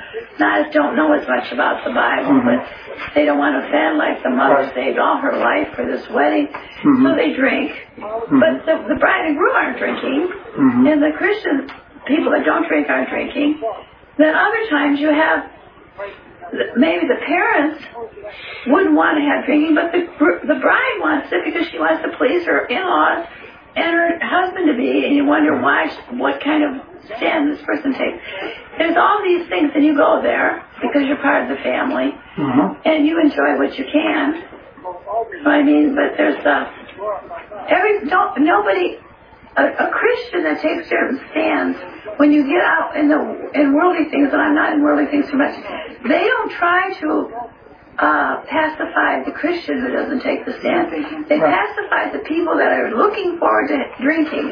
not don't know as much about the Bible, mm-hmm. but they don't want to offend, like the mother right. saved all her life for this wedding, mm-hmm. so they drink. Mm-hmm. But the, the bride and groom aren't drinking, mm-hmm. and the Christian people that don't drink aren't drinking. Then other times you have maybe the parents wouldn't want to have drinking, but the the bride wants it because she wants to please her in-laws and her husband to be, and you wonder why, what kind of stand this person takes. There's all these things, and you go there because you're part of the family, mm-hmm. and you enjoy what you can. I mean, but there's uh, every don't nobody. A, a Christian that takes certain stands, when you get out in the in worldly things, and I'm not in worldly things too much, they don't try to uh, pacify the Christian who doesn't take the stand. They right. pacify the people that are looking forward to drinking.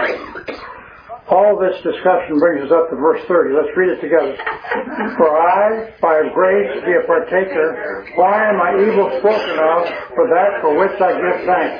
All this discussion brings us up to verse thirty. Let's read it together. For I, by grace, be a partaker. Why am I evil spoken of for that for which I give thanks?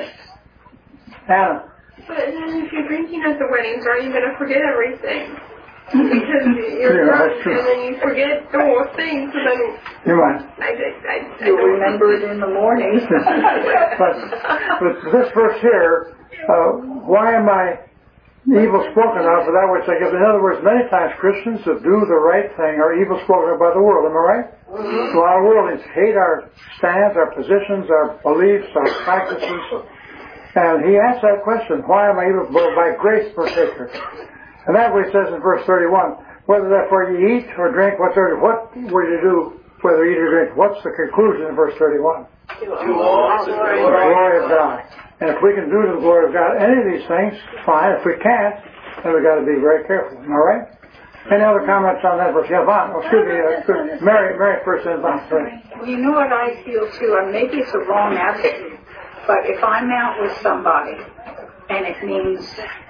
Anna. But then if you're drinking at the weddings, aren't you going to forget everything? Because you're yeah, drunk, and then you forget the whole thing, so then... You might. I, I, I, I You'll remember it in the morning. but, but this verse here, uh, why am I evil spoken of for that which I give? In other words, many times Christians that do the right thing are evil spoken of by the world. Am I right? Mm-hmm. So our world hate our stands, our positions, our beliefs, our practices. And he asked that question, why am I evil by grace partaker? And that way it says in verse thirty-one, whether therefore you eat or drink, whatsoever, what will you do, whether you eat or drink? What's the conclusion in verse thirty-one? To all the glory of God. And if we can do to the glory of God any of these things, fine. If we can't, then we've got to be very careful. All right? Any other comments on that verse? Yeah, Von. Oh, excuse me. Uh, Mary, Mary first and Von. Well, you know what I feel too, and maybe it's a wrong attitude. But if I'm out with somebody, and it means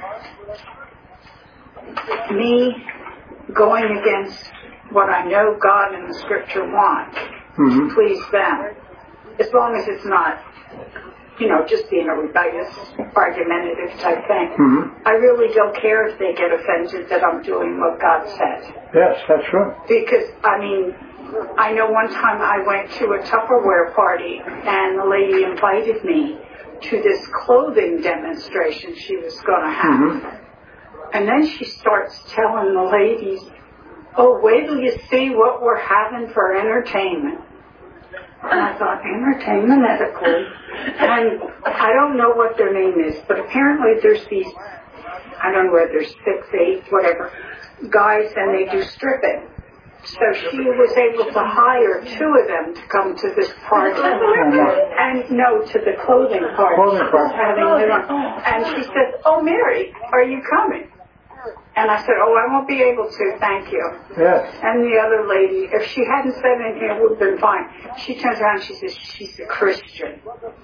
me going against what I know God and the Scripture want mm-hmm. to please them, as long as it's not, you know, just being a rebellious, argumentative type thing, mm-hmm. I really don't care if they get offended that I'm doing what God said. Yes, that's true. Because, I mean, I know one time I went to a Tupperware party and the lady invited me to this clothing demonstration she was going to have. Mm-hmm. And then she starts telling the ladies, oh, wait till you see what we're having for entertainment. And I thought, entertainment at a club? And I don't know what their name is, but apparently there's these, I don't know whether there's six, eight, whatever, guys, and they do stripping. So she was able to hire two of them to come to this party, and no, to the clothing party. Clothing party. Having them on. And she said, oh, Mary, are you coming? And I said, oh, I won't be able to, thank you. Yes. And the other lady, if she hadn't said anything, it would have been fine. She turns around and she says, she's a Christian.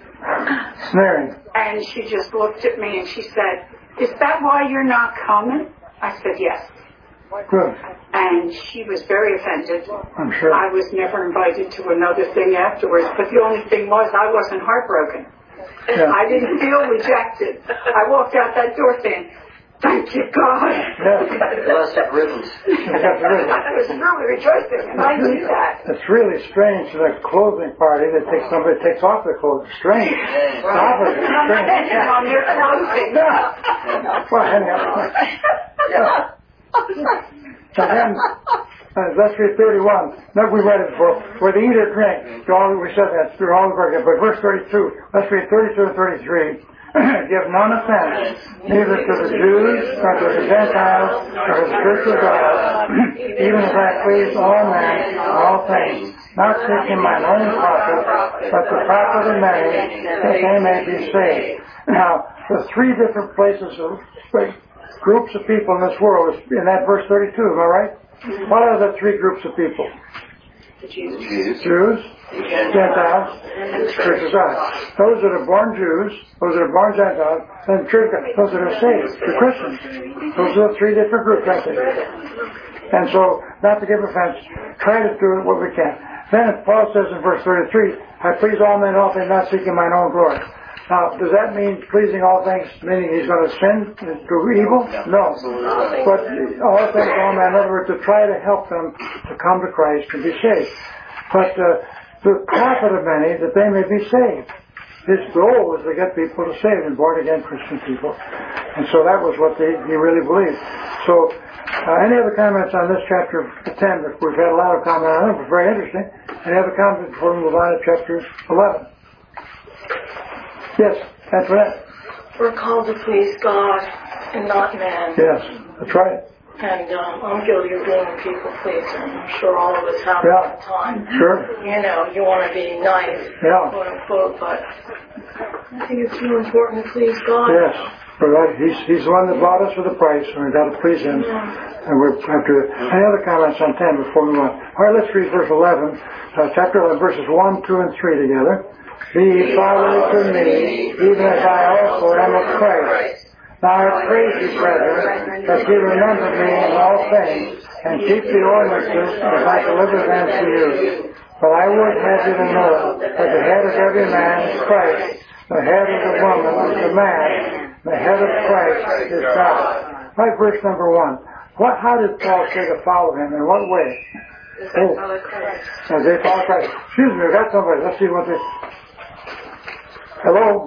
Mary. And she just looked at me and she said, is that why you're not coming? I said, yes. Good. And she was very offended. I'm sure. I was never invited to another thing afterwards, but the only thing was I wasn't heartbroken. Yeah. I didn't feel rejected. I walked out that door saying, thank you, God. Yeah. Blessed ribbons. I was really rejoicing, and I knew that. It's really strange at a clothing party that takes somebody takes off their clothes. Strange. Well, opposite. Strange. On their clothing. Yeah. Well, hang on. Yeah. So then, uh, let's read thirty-one. No, we read it before. Whether eat or drink, all, we said that through all the verses. But verse thirty-two, let's read thirty-two and thirty-three. Give none offense, neither to the Jews, nor to the Gentiles, nor to the Church of God, even as I please all men in all things, not seeking mine own profit, but the profit of many, that they may be saved. Now, the three different places of groups of people in this world is in that verse thirty-two, am I right? Mm-hmm. What are the three groups of people? The Jews. Jews, Gentiles, and the Church of God. Those that are born Jews, those that are born Gentiles, and the Church of God, those that are saved, the Christians. Those are the three different groups, I think. And so, not to give offense, try to do it what we can. Then Paul says in verse thirty-three, I please all men, all things, not seeking mine own glory. Now, does that mean pleasing all things, meaning he's going to sin, do evil? No. But all things, all men, in other words, to try to help them to come to Christ and be saved. But uh, the profit of many, that they may be saved. His goal was to get people to saved and born-again Christian people. And so that was what they, he really believed. So, uh, any other comments on this chapter ten? We've had a lot of comments on it. It was very interesting. Any other comments before we move on to chapter eleven? Yes, that's right. We're called to please God and not man. Yes, that's right. And um, I'm guilty of being a people pleaser. I'm sure all of us have yeah. at the time. Sure. You know, you want to be nice, yeah. quote unquote, but I think it's more important to please God. Yes, right. He's he's the one that bought us with a price, and we've got to please Him. Yeah. And we're have to. Any other comments on ten before we move on? All right, let's read verse eleven, uh, chapter eleven, verses one, two, and three together. Be ye followers to me, even as I also am of Christ. Now I praise you, brethren, that ye remember me in all things, and keep the ordinances as I deliver them to you. But I would have you to know that the head of every man is Christ, the head of the woman is the man, the head of Christ is God. Right, verse number one. What? How did Paul say to follow him? In what way? Oh, as they follow Christ. Excuse me, I got somebody. Let's see what they... Hello?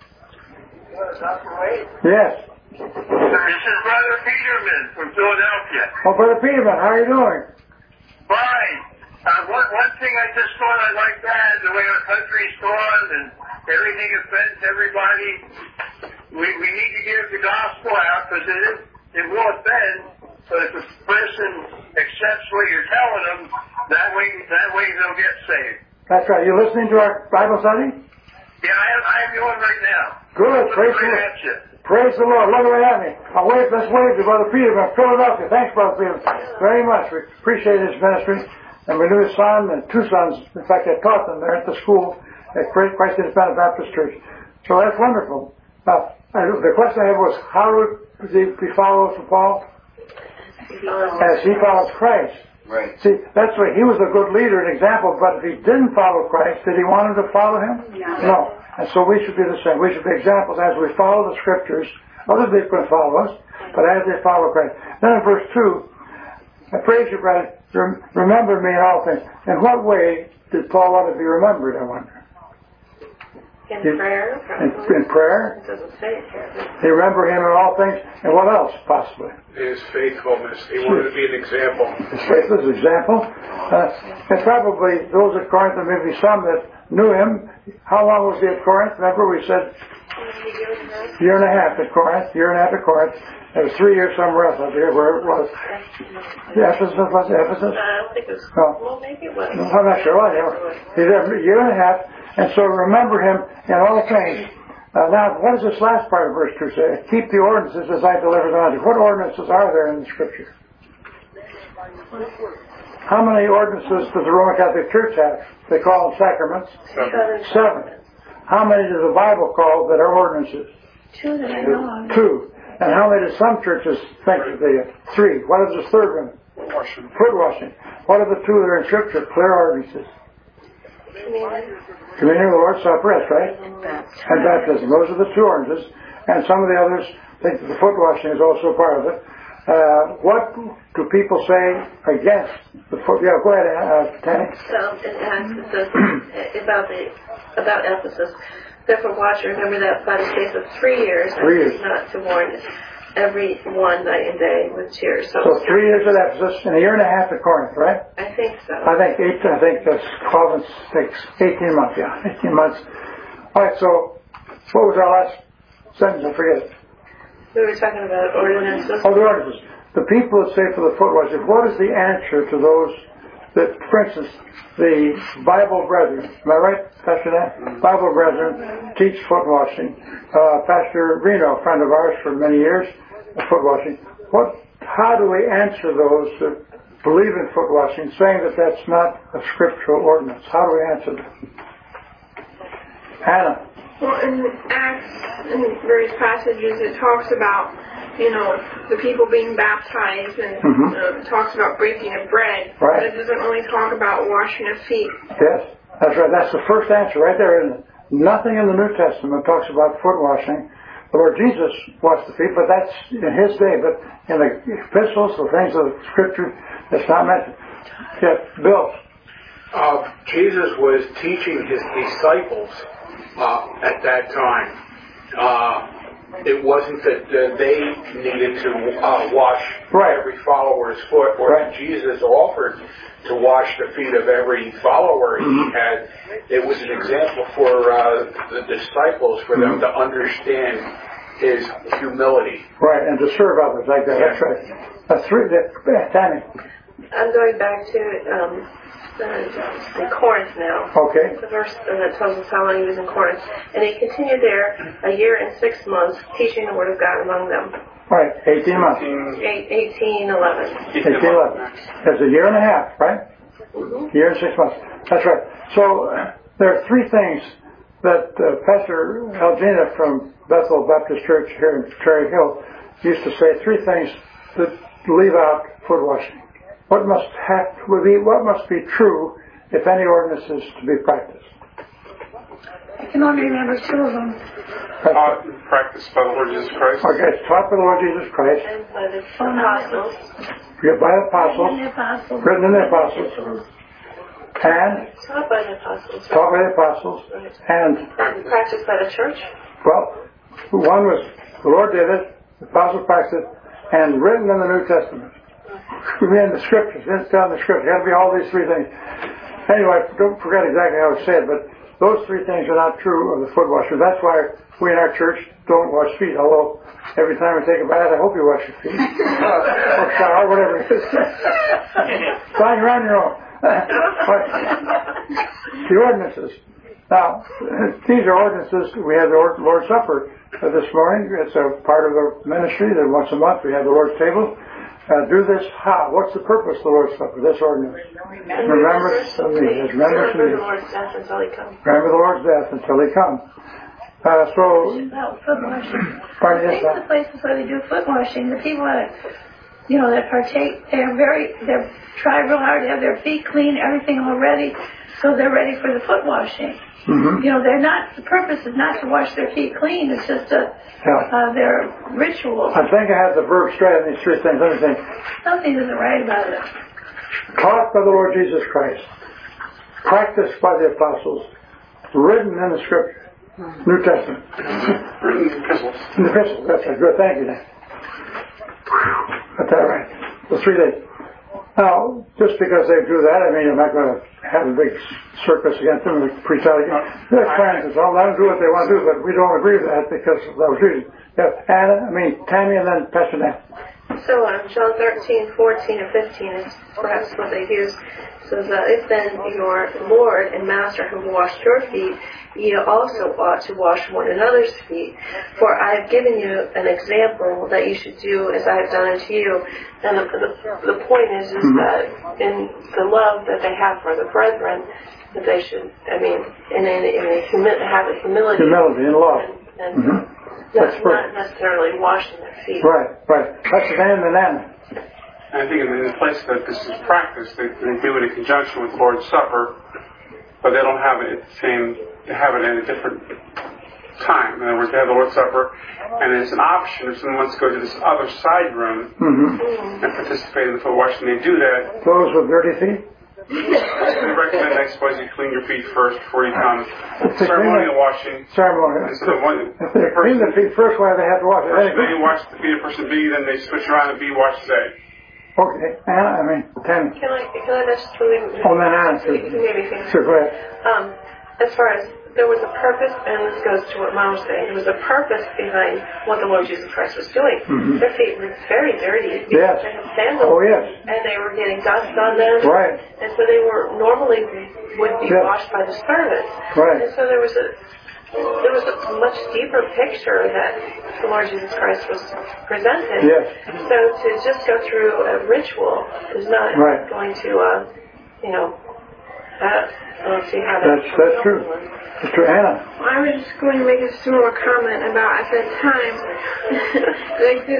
Yes. This is Brother Peterman from Philadelphia. Oh, Brother Peterman, how are you doing? Fine. Uh, one, one thing I just thought I'd like to add, the way our country's gone and everything offends everybody, we, we need to get the gospel out because it, is, it will offend, but if the person accepts what you're telling them, that way, that way they'll get saved. That's right. You listening to our Bible study? Yeah, I am, I am doing right now. Good. Praise the Lord. Praise the Lord. Look right at me. I'll wave, let's wave to Brother Peter from Philadelphia. Thanks, Brother Peter, very much. We appreciate his ministry. And we knew his son and two sons. In fact, I taught them there at the school at Christ Independent Baptist Church. So that's wonderful. Now, the question I have was, how would he be followers of Paul? As he follows Christ. Right. See, that's right. He was a good leader, an example, but if he didn't follow Christ, did he want him to follow him? No. No. And so we should be the same. We should be examples as we follow the Scriptures. Others they couldn't follow us, but as they follow Christ. Then in verse two, I praise you, brother, remember me in all things. In what way did Paul want to be remembered, I wonder? In in, prayer? In, in prayer? It doesn't say it here. They remember him in all things. And what else, possibly? His faithfulness. He wanted to be an example. His faithfulness, example. Uh, and probably those at Corinth, and maybe some that knew him. How long was he at Corinth? Remember we said a year and a half at Corinth. Year and a half at Corinth. It was three years somewhere else up here where it was. Ephesus, was it Ephesus? I don't think it was. No. Well, maybe it was. I'm not sure. Well, he's there a year and a half. And so remember him in all things. Uh, now, what does this last part of verse two say? Keep the ordinances as I deliver them unto you. What ordinances are there in the Scripture? How many ordinances does the Roman Catholic Church have? They call them sacraments. Seven. Seven. How many does the Bible call that are ordinances? Two that I know of. Two. And how many do some churches think that they have? Three. What is the third one? Foot washing. Foot washing. What are the two that are in Scripture? Clear ordinances. Communion of the Lord's Supper, that's right. And baptism. Those are the two ordinances. And some of the others think that the foot washing is also part of it. Uh, what do people say against the foot? Yeah, go ahead, uh, Tanny. So, in Acts, it says about, the, about Ephesus, therefore watch and remember that by the space of three years, three years. not to warn every one night and day with tears. So, so three years at Ephesus and a year and a half at Corinth, right? I think so. I think eight. I think that's twelve and six, eighteen months. Yeah, eighteen months. All right. So, what was our last sentence? I forget it. We were talking about ordinances. Oh, the ordinances. The people that say for the foot washing. What is the answer to those that, for instance, the Bible Brethren? Am I right, Pastor Dan? Bible Brethren teach foot washing. Uh, Pastor Reno, a friend of ours for many years, foot washing. What? How do we answer those that believe in foot washing, saying that that's not a scriptural ordinance? How do we answer them? Hannah. Well, in Acts, in various passages, it talks about, you know, the people being baptized and mm-hmm. uh, talks about breaking of bread. Right. But it doesn't only talk about washing of feet. Yes, that's right. That's the first answer right there, isn't it? Nothing in the New Testament talks about foot washing. The Lord Jesus washed the feet, but that's in His day. But in the epistles, the things of the Scripture, it's not mentioned. Yeah, Bill. Uh, Jesus was teaching His disciples uh, at that time. Uh, it wasn't that uh, they needed to uh, wash right. every follower's foot, or right. that Jesus offered to wash the feet of every follower mm-hmm. he had. It was an example for uh, the disciples, for mm-hmm. them to understand His humility. Right, and to serve others like that. Yeah. That's right. That's three. That, Tammy. I'm going back to um, uh, in Corinth now. Okay. The verse that tells us how long he was in Corinth. And he continued there a year and six months, teaching the word of God among them. Right, eighteen months. Eight, eighteen, eleven. eighteen, eleven. That's a year and a half, right? Mm-hmm. A year and six months. That's right. So uh, there are three things that uh, Pastor Algina from Bethel Baptist Church here in Cherry Hill used to say. Three things that leave out foot washing. What must have be, what must be true if any ordinance is to be practiced? I can only remember two of them. Taught and practiced by the Lord Jesus Christ. Okay, taught by the Lord Jesus Christ. And by the apostles. By the apostles. Written in the apostles. Written in the apostles. And taught by the apostles. Taught by the apostles. Right. And, and practiced by the church. Well, one was the Lord did it, the apostles practiced it, and written in the New Testament. In the scriptures, it's down in the scriptures. It got to be all these three things. Anyway, don't forget exactly how it's said, but those three things are not true of the foot washer. That's why we in our church don't wash feet. Although every time we take a bath, I hope you wash your feet or shower, whatever it is. Fine, you're on your own. The ordinances. Now, these are ordinances. We have the Lord's Supper this morning. It's a part of the ministry that once a month we have the Lord's table. Uh, do this how? What's the purpose of the Lord's Supper, this ordinance? Remembrance of me. Remembrance of me. Remember the Lord's death until He comes. Remember the Lord's death until He comes. Uh, so, about foot washing. Pardon I think the places where they do foot washing, the people that, you know, that partake, they're very, they try real hard to have their feet clean, everything all ready, so they're ready for the foot washing. Mm-hmm. You know, they're not, the purpose is not to wash their feet clean, it's just a, yeah. uh, their ritual. I think I have the verb straight on these three things. Let me think. Something isn't right about it. Taught by the Lord Jesus Christ, practiced by the apostles, written in the scripture, mm-hmm. New Testament. Written in the epistles. In the epistles, that's right. Good, thank you, Dan. Got that right. The three days. Now, just because they do that, I mean, I'm not going to have a big circus against them and preach out again. They're friends, so let them do what they want to do, but we don't agree with that because of those reasons. Yeah, Anna, I mean, Tammy, and then Pastor Dan. So, um, John thirteen, fourteen, and fifteen is perhaps what they use. So, uh, if then your Lord and Master who washed your feet, ye also ought to wash one another's feet. For I have given you an example that you should do as I have done unto you. And the, the, the point is, is mm-hmm. that in the love that they have for the brethren, that they should, I mean, in a, in a humi- have a humility. Humility and love. And, and mm-hmm. not, not necessarily washing their feet. Right, right. That's the Dan and Anna. I think in the place that this is practiced, they, they do it in conjunction with the Lord's Supper, but they don't have it at the same, they have it at a different time. In other words, they have the Lord's Supper, and it's an option if someone wants to go to this other side room mm-hmm. and participate in the foot washing. They do that. Those with dirty feet? I recommend, I suppose, you clean your feet first before you come. Ceremonial washing. Ceremonial. And so the one, if they clean the feet first, why do they have to wash it? Person A wash the feet of person B, then they switch around and B washes A. Okay, Anna, I mean, Tammy. Can I, can I just really... Oh, then Anna. You can maybe think. Sure, go ahead. Um, as far as, there was a purpose, and this goes to what Mom was saying, there was a purpose behind what the Lord Jesus Christ was doing. Mm-hmm. Their feet were very dirty. Yes. They had sandals. Oh, yes. And they were getting dust on them. Right. And so they were, normally would be yes. washed by the servants. Right. And so there was a, there was a much deeper picture that the Lord Jesus Christ was presenting. Yes. So to just go through a ritual is not right. going to, uh, you know, uh, I don't see how that's, that's, that's true. Mister Anna. I was just going to make a similar comment about at that time, like the,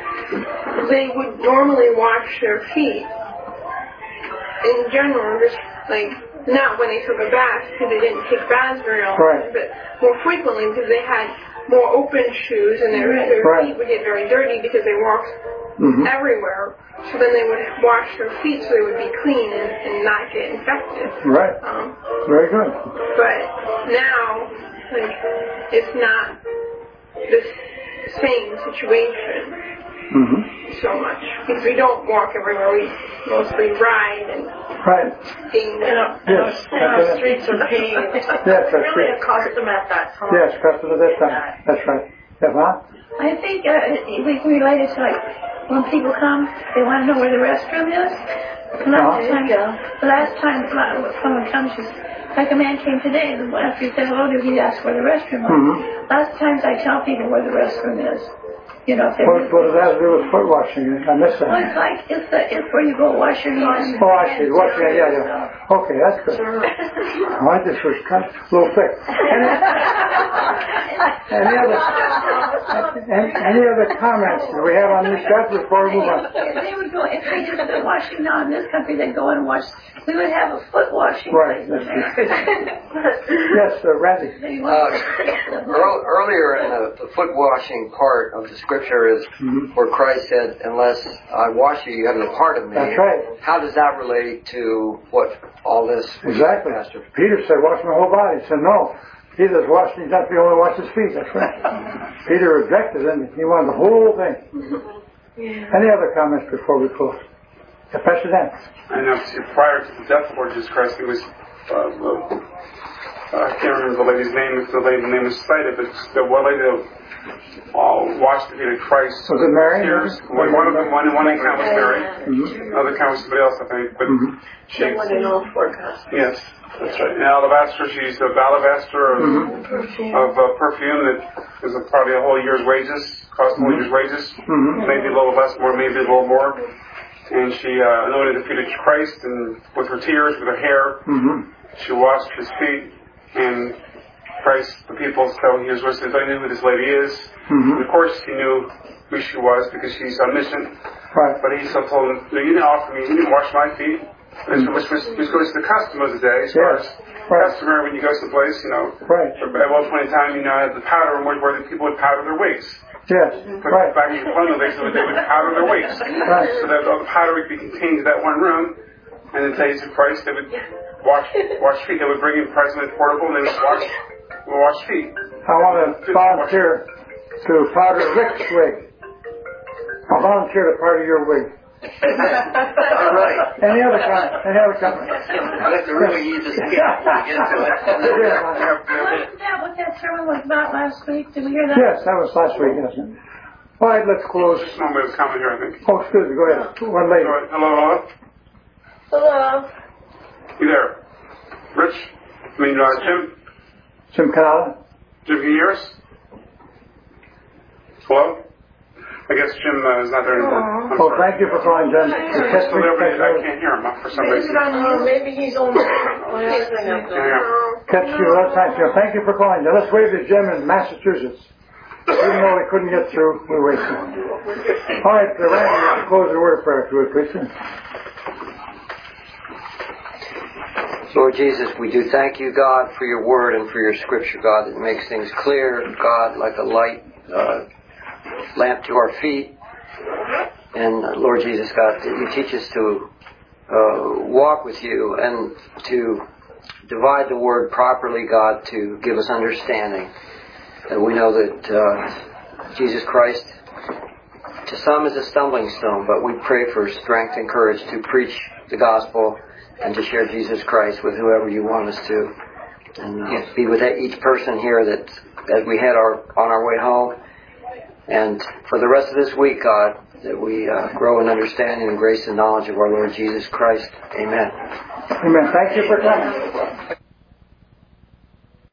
they would normally wash their feet in general, just like not when they took a bath, because they didn't take baths very often, Right. but more frequently because they had more open shoes and their, their Right. feet would get very dirty because they walked Mm-hmm. everywhere. So then they would wash their feet so they would be clean and, and not get infected. Right. Um, Very good. but now, like, it's not the same situation Mm-hmm. so much because we don't walk everywhere. We mostly ride and Right. ding And our, and our, Yes. and our streets are paved. Yes, that's really right. a custom at that time. Yes, custom at that time. That's right. Yvonne? I think uh, we can relate it to like when people come, they want to know where the restroom is. The last Uh-huh. time, the last time someone comes, just, like a man came today, and after he said hello, he asked where the restroom was. Mm-hmm. Lots of times I tell people where the restroom is. You know, if they're What, what does that have to do with foot washing? I missed well, it's that. like it's the it's where you go wash your hands. Oh, I see. Washing, yeah, yeah, yeah. Okay, that's good. Oh, I just was kind of a little thick. Any, any other any, any other comments that we have on these guys before we move on? If they would go, if they did the washing now in this country, they'd go and wash. We would have a foot washing. Right. place That's in there. Yes, uh, Randy. Uh, earl- earlier in the, the foot washing part of the scripture is Mm-hmm. where Christ said, unless I wash you, you have no part of me. That's right. How does that relate to what all this was, Exactly. Pastor? Peter said, wash my whole body. He said, no. He that's washing, he's not the only wash his feet. That's right. Peter objected, and he wanted the whole thing. Any other comments before we close? Yeah, Pastor Dan. I know prior to the death of Lord Jesus Christ, it was, uh, the, uh, I can't remember the lady's name, if the lady's name was cited, but the one lady that uh, washed the feet of Christ. Was it Mary? Tears. One, one of them, one, one account was Mary. Mm-hmm. Another account was somebody else, I think. But Mm-hmm. she, The one in all four gospels. yes, that's right. And alabaster, she used of alabaster of, Mm-hmm. of uh, perfume that is a, probably a whole year's wages, cost a whole year's wages. Mm-hmm. Maybe a little less, more, maybe a little more. And she uh, anointed the feet of Christ, and with her tears, with her hair, Mm-hmm. she washed his feet. And Christ, the people, so he was listening. I knew who this lady is. Mm-hmm. And of course, he knew who she was because she's omniscient. Right. But he still told him, "You didn't offer me. You didn't wash my feet." Which was, which goes to the custom of the day, as far Yes. as Right. customary when you go someplace, you know. Right. At one point in time, you know, the powder where where the people would powder their wigs. Yes. But Right. back in the colonial days, they would powder their wigs. Right. So that all the powder would be contained in that one room. And in the days of Christ, they would wash wash feet. They would bring in Christ in the portable, and they would wash wash feet. I want to volunteer to powder Rick's wig. I'll volunteer to powder your wig. All right. Any other comment? Any other comment? I have to really use this to get into it. Wasn't that what that sermon was about last week? Did we hear that? Yes, that was last week, isn't it? All right, let's close. Somebody was coming here, I think. Oh, excuse me. Go ahead. One lady. All right. Hello, hello. Hello. You there? Rich? I mean, uh, Jim? Jim Canala. Jim, can you hear us? Hello? I guess Jim uh, is not there anymore. I'm Oh, sorry. thank you for calling, Jim. So there, but I can't hear him uh, for some reason. Uh, maybe he's on the Yeah, yeah. Catch you last time, Jim. Thank you for calling. Now let's wave to Jim in Massachusetts. Even though we couldn't get through, we waited. All right, uh, Randy, close the word of prayer, if you would, please. Lord Jesus, we do thank you, God, for your word and for your scripture, God, that makes things clear, God, like a light uh, lamp to our feet. And uh, Lord Jesus, God, that you teach us to uh, walk with you and to divide the word properly, God, to give us understanding. And we know that uh, Jesus Christ, to some, is a stumbling stone, but we pray for strength and courage to preach the gospel and to share Jesus Christ with whoever you want us to. And uh, be with each person here that as we head our on our way home. And for the rest of this week, God, that we uh, grow in understanding and grace and knowledge of our Lord Jesus Christ. Amen. Amen. Thank you for coming.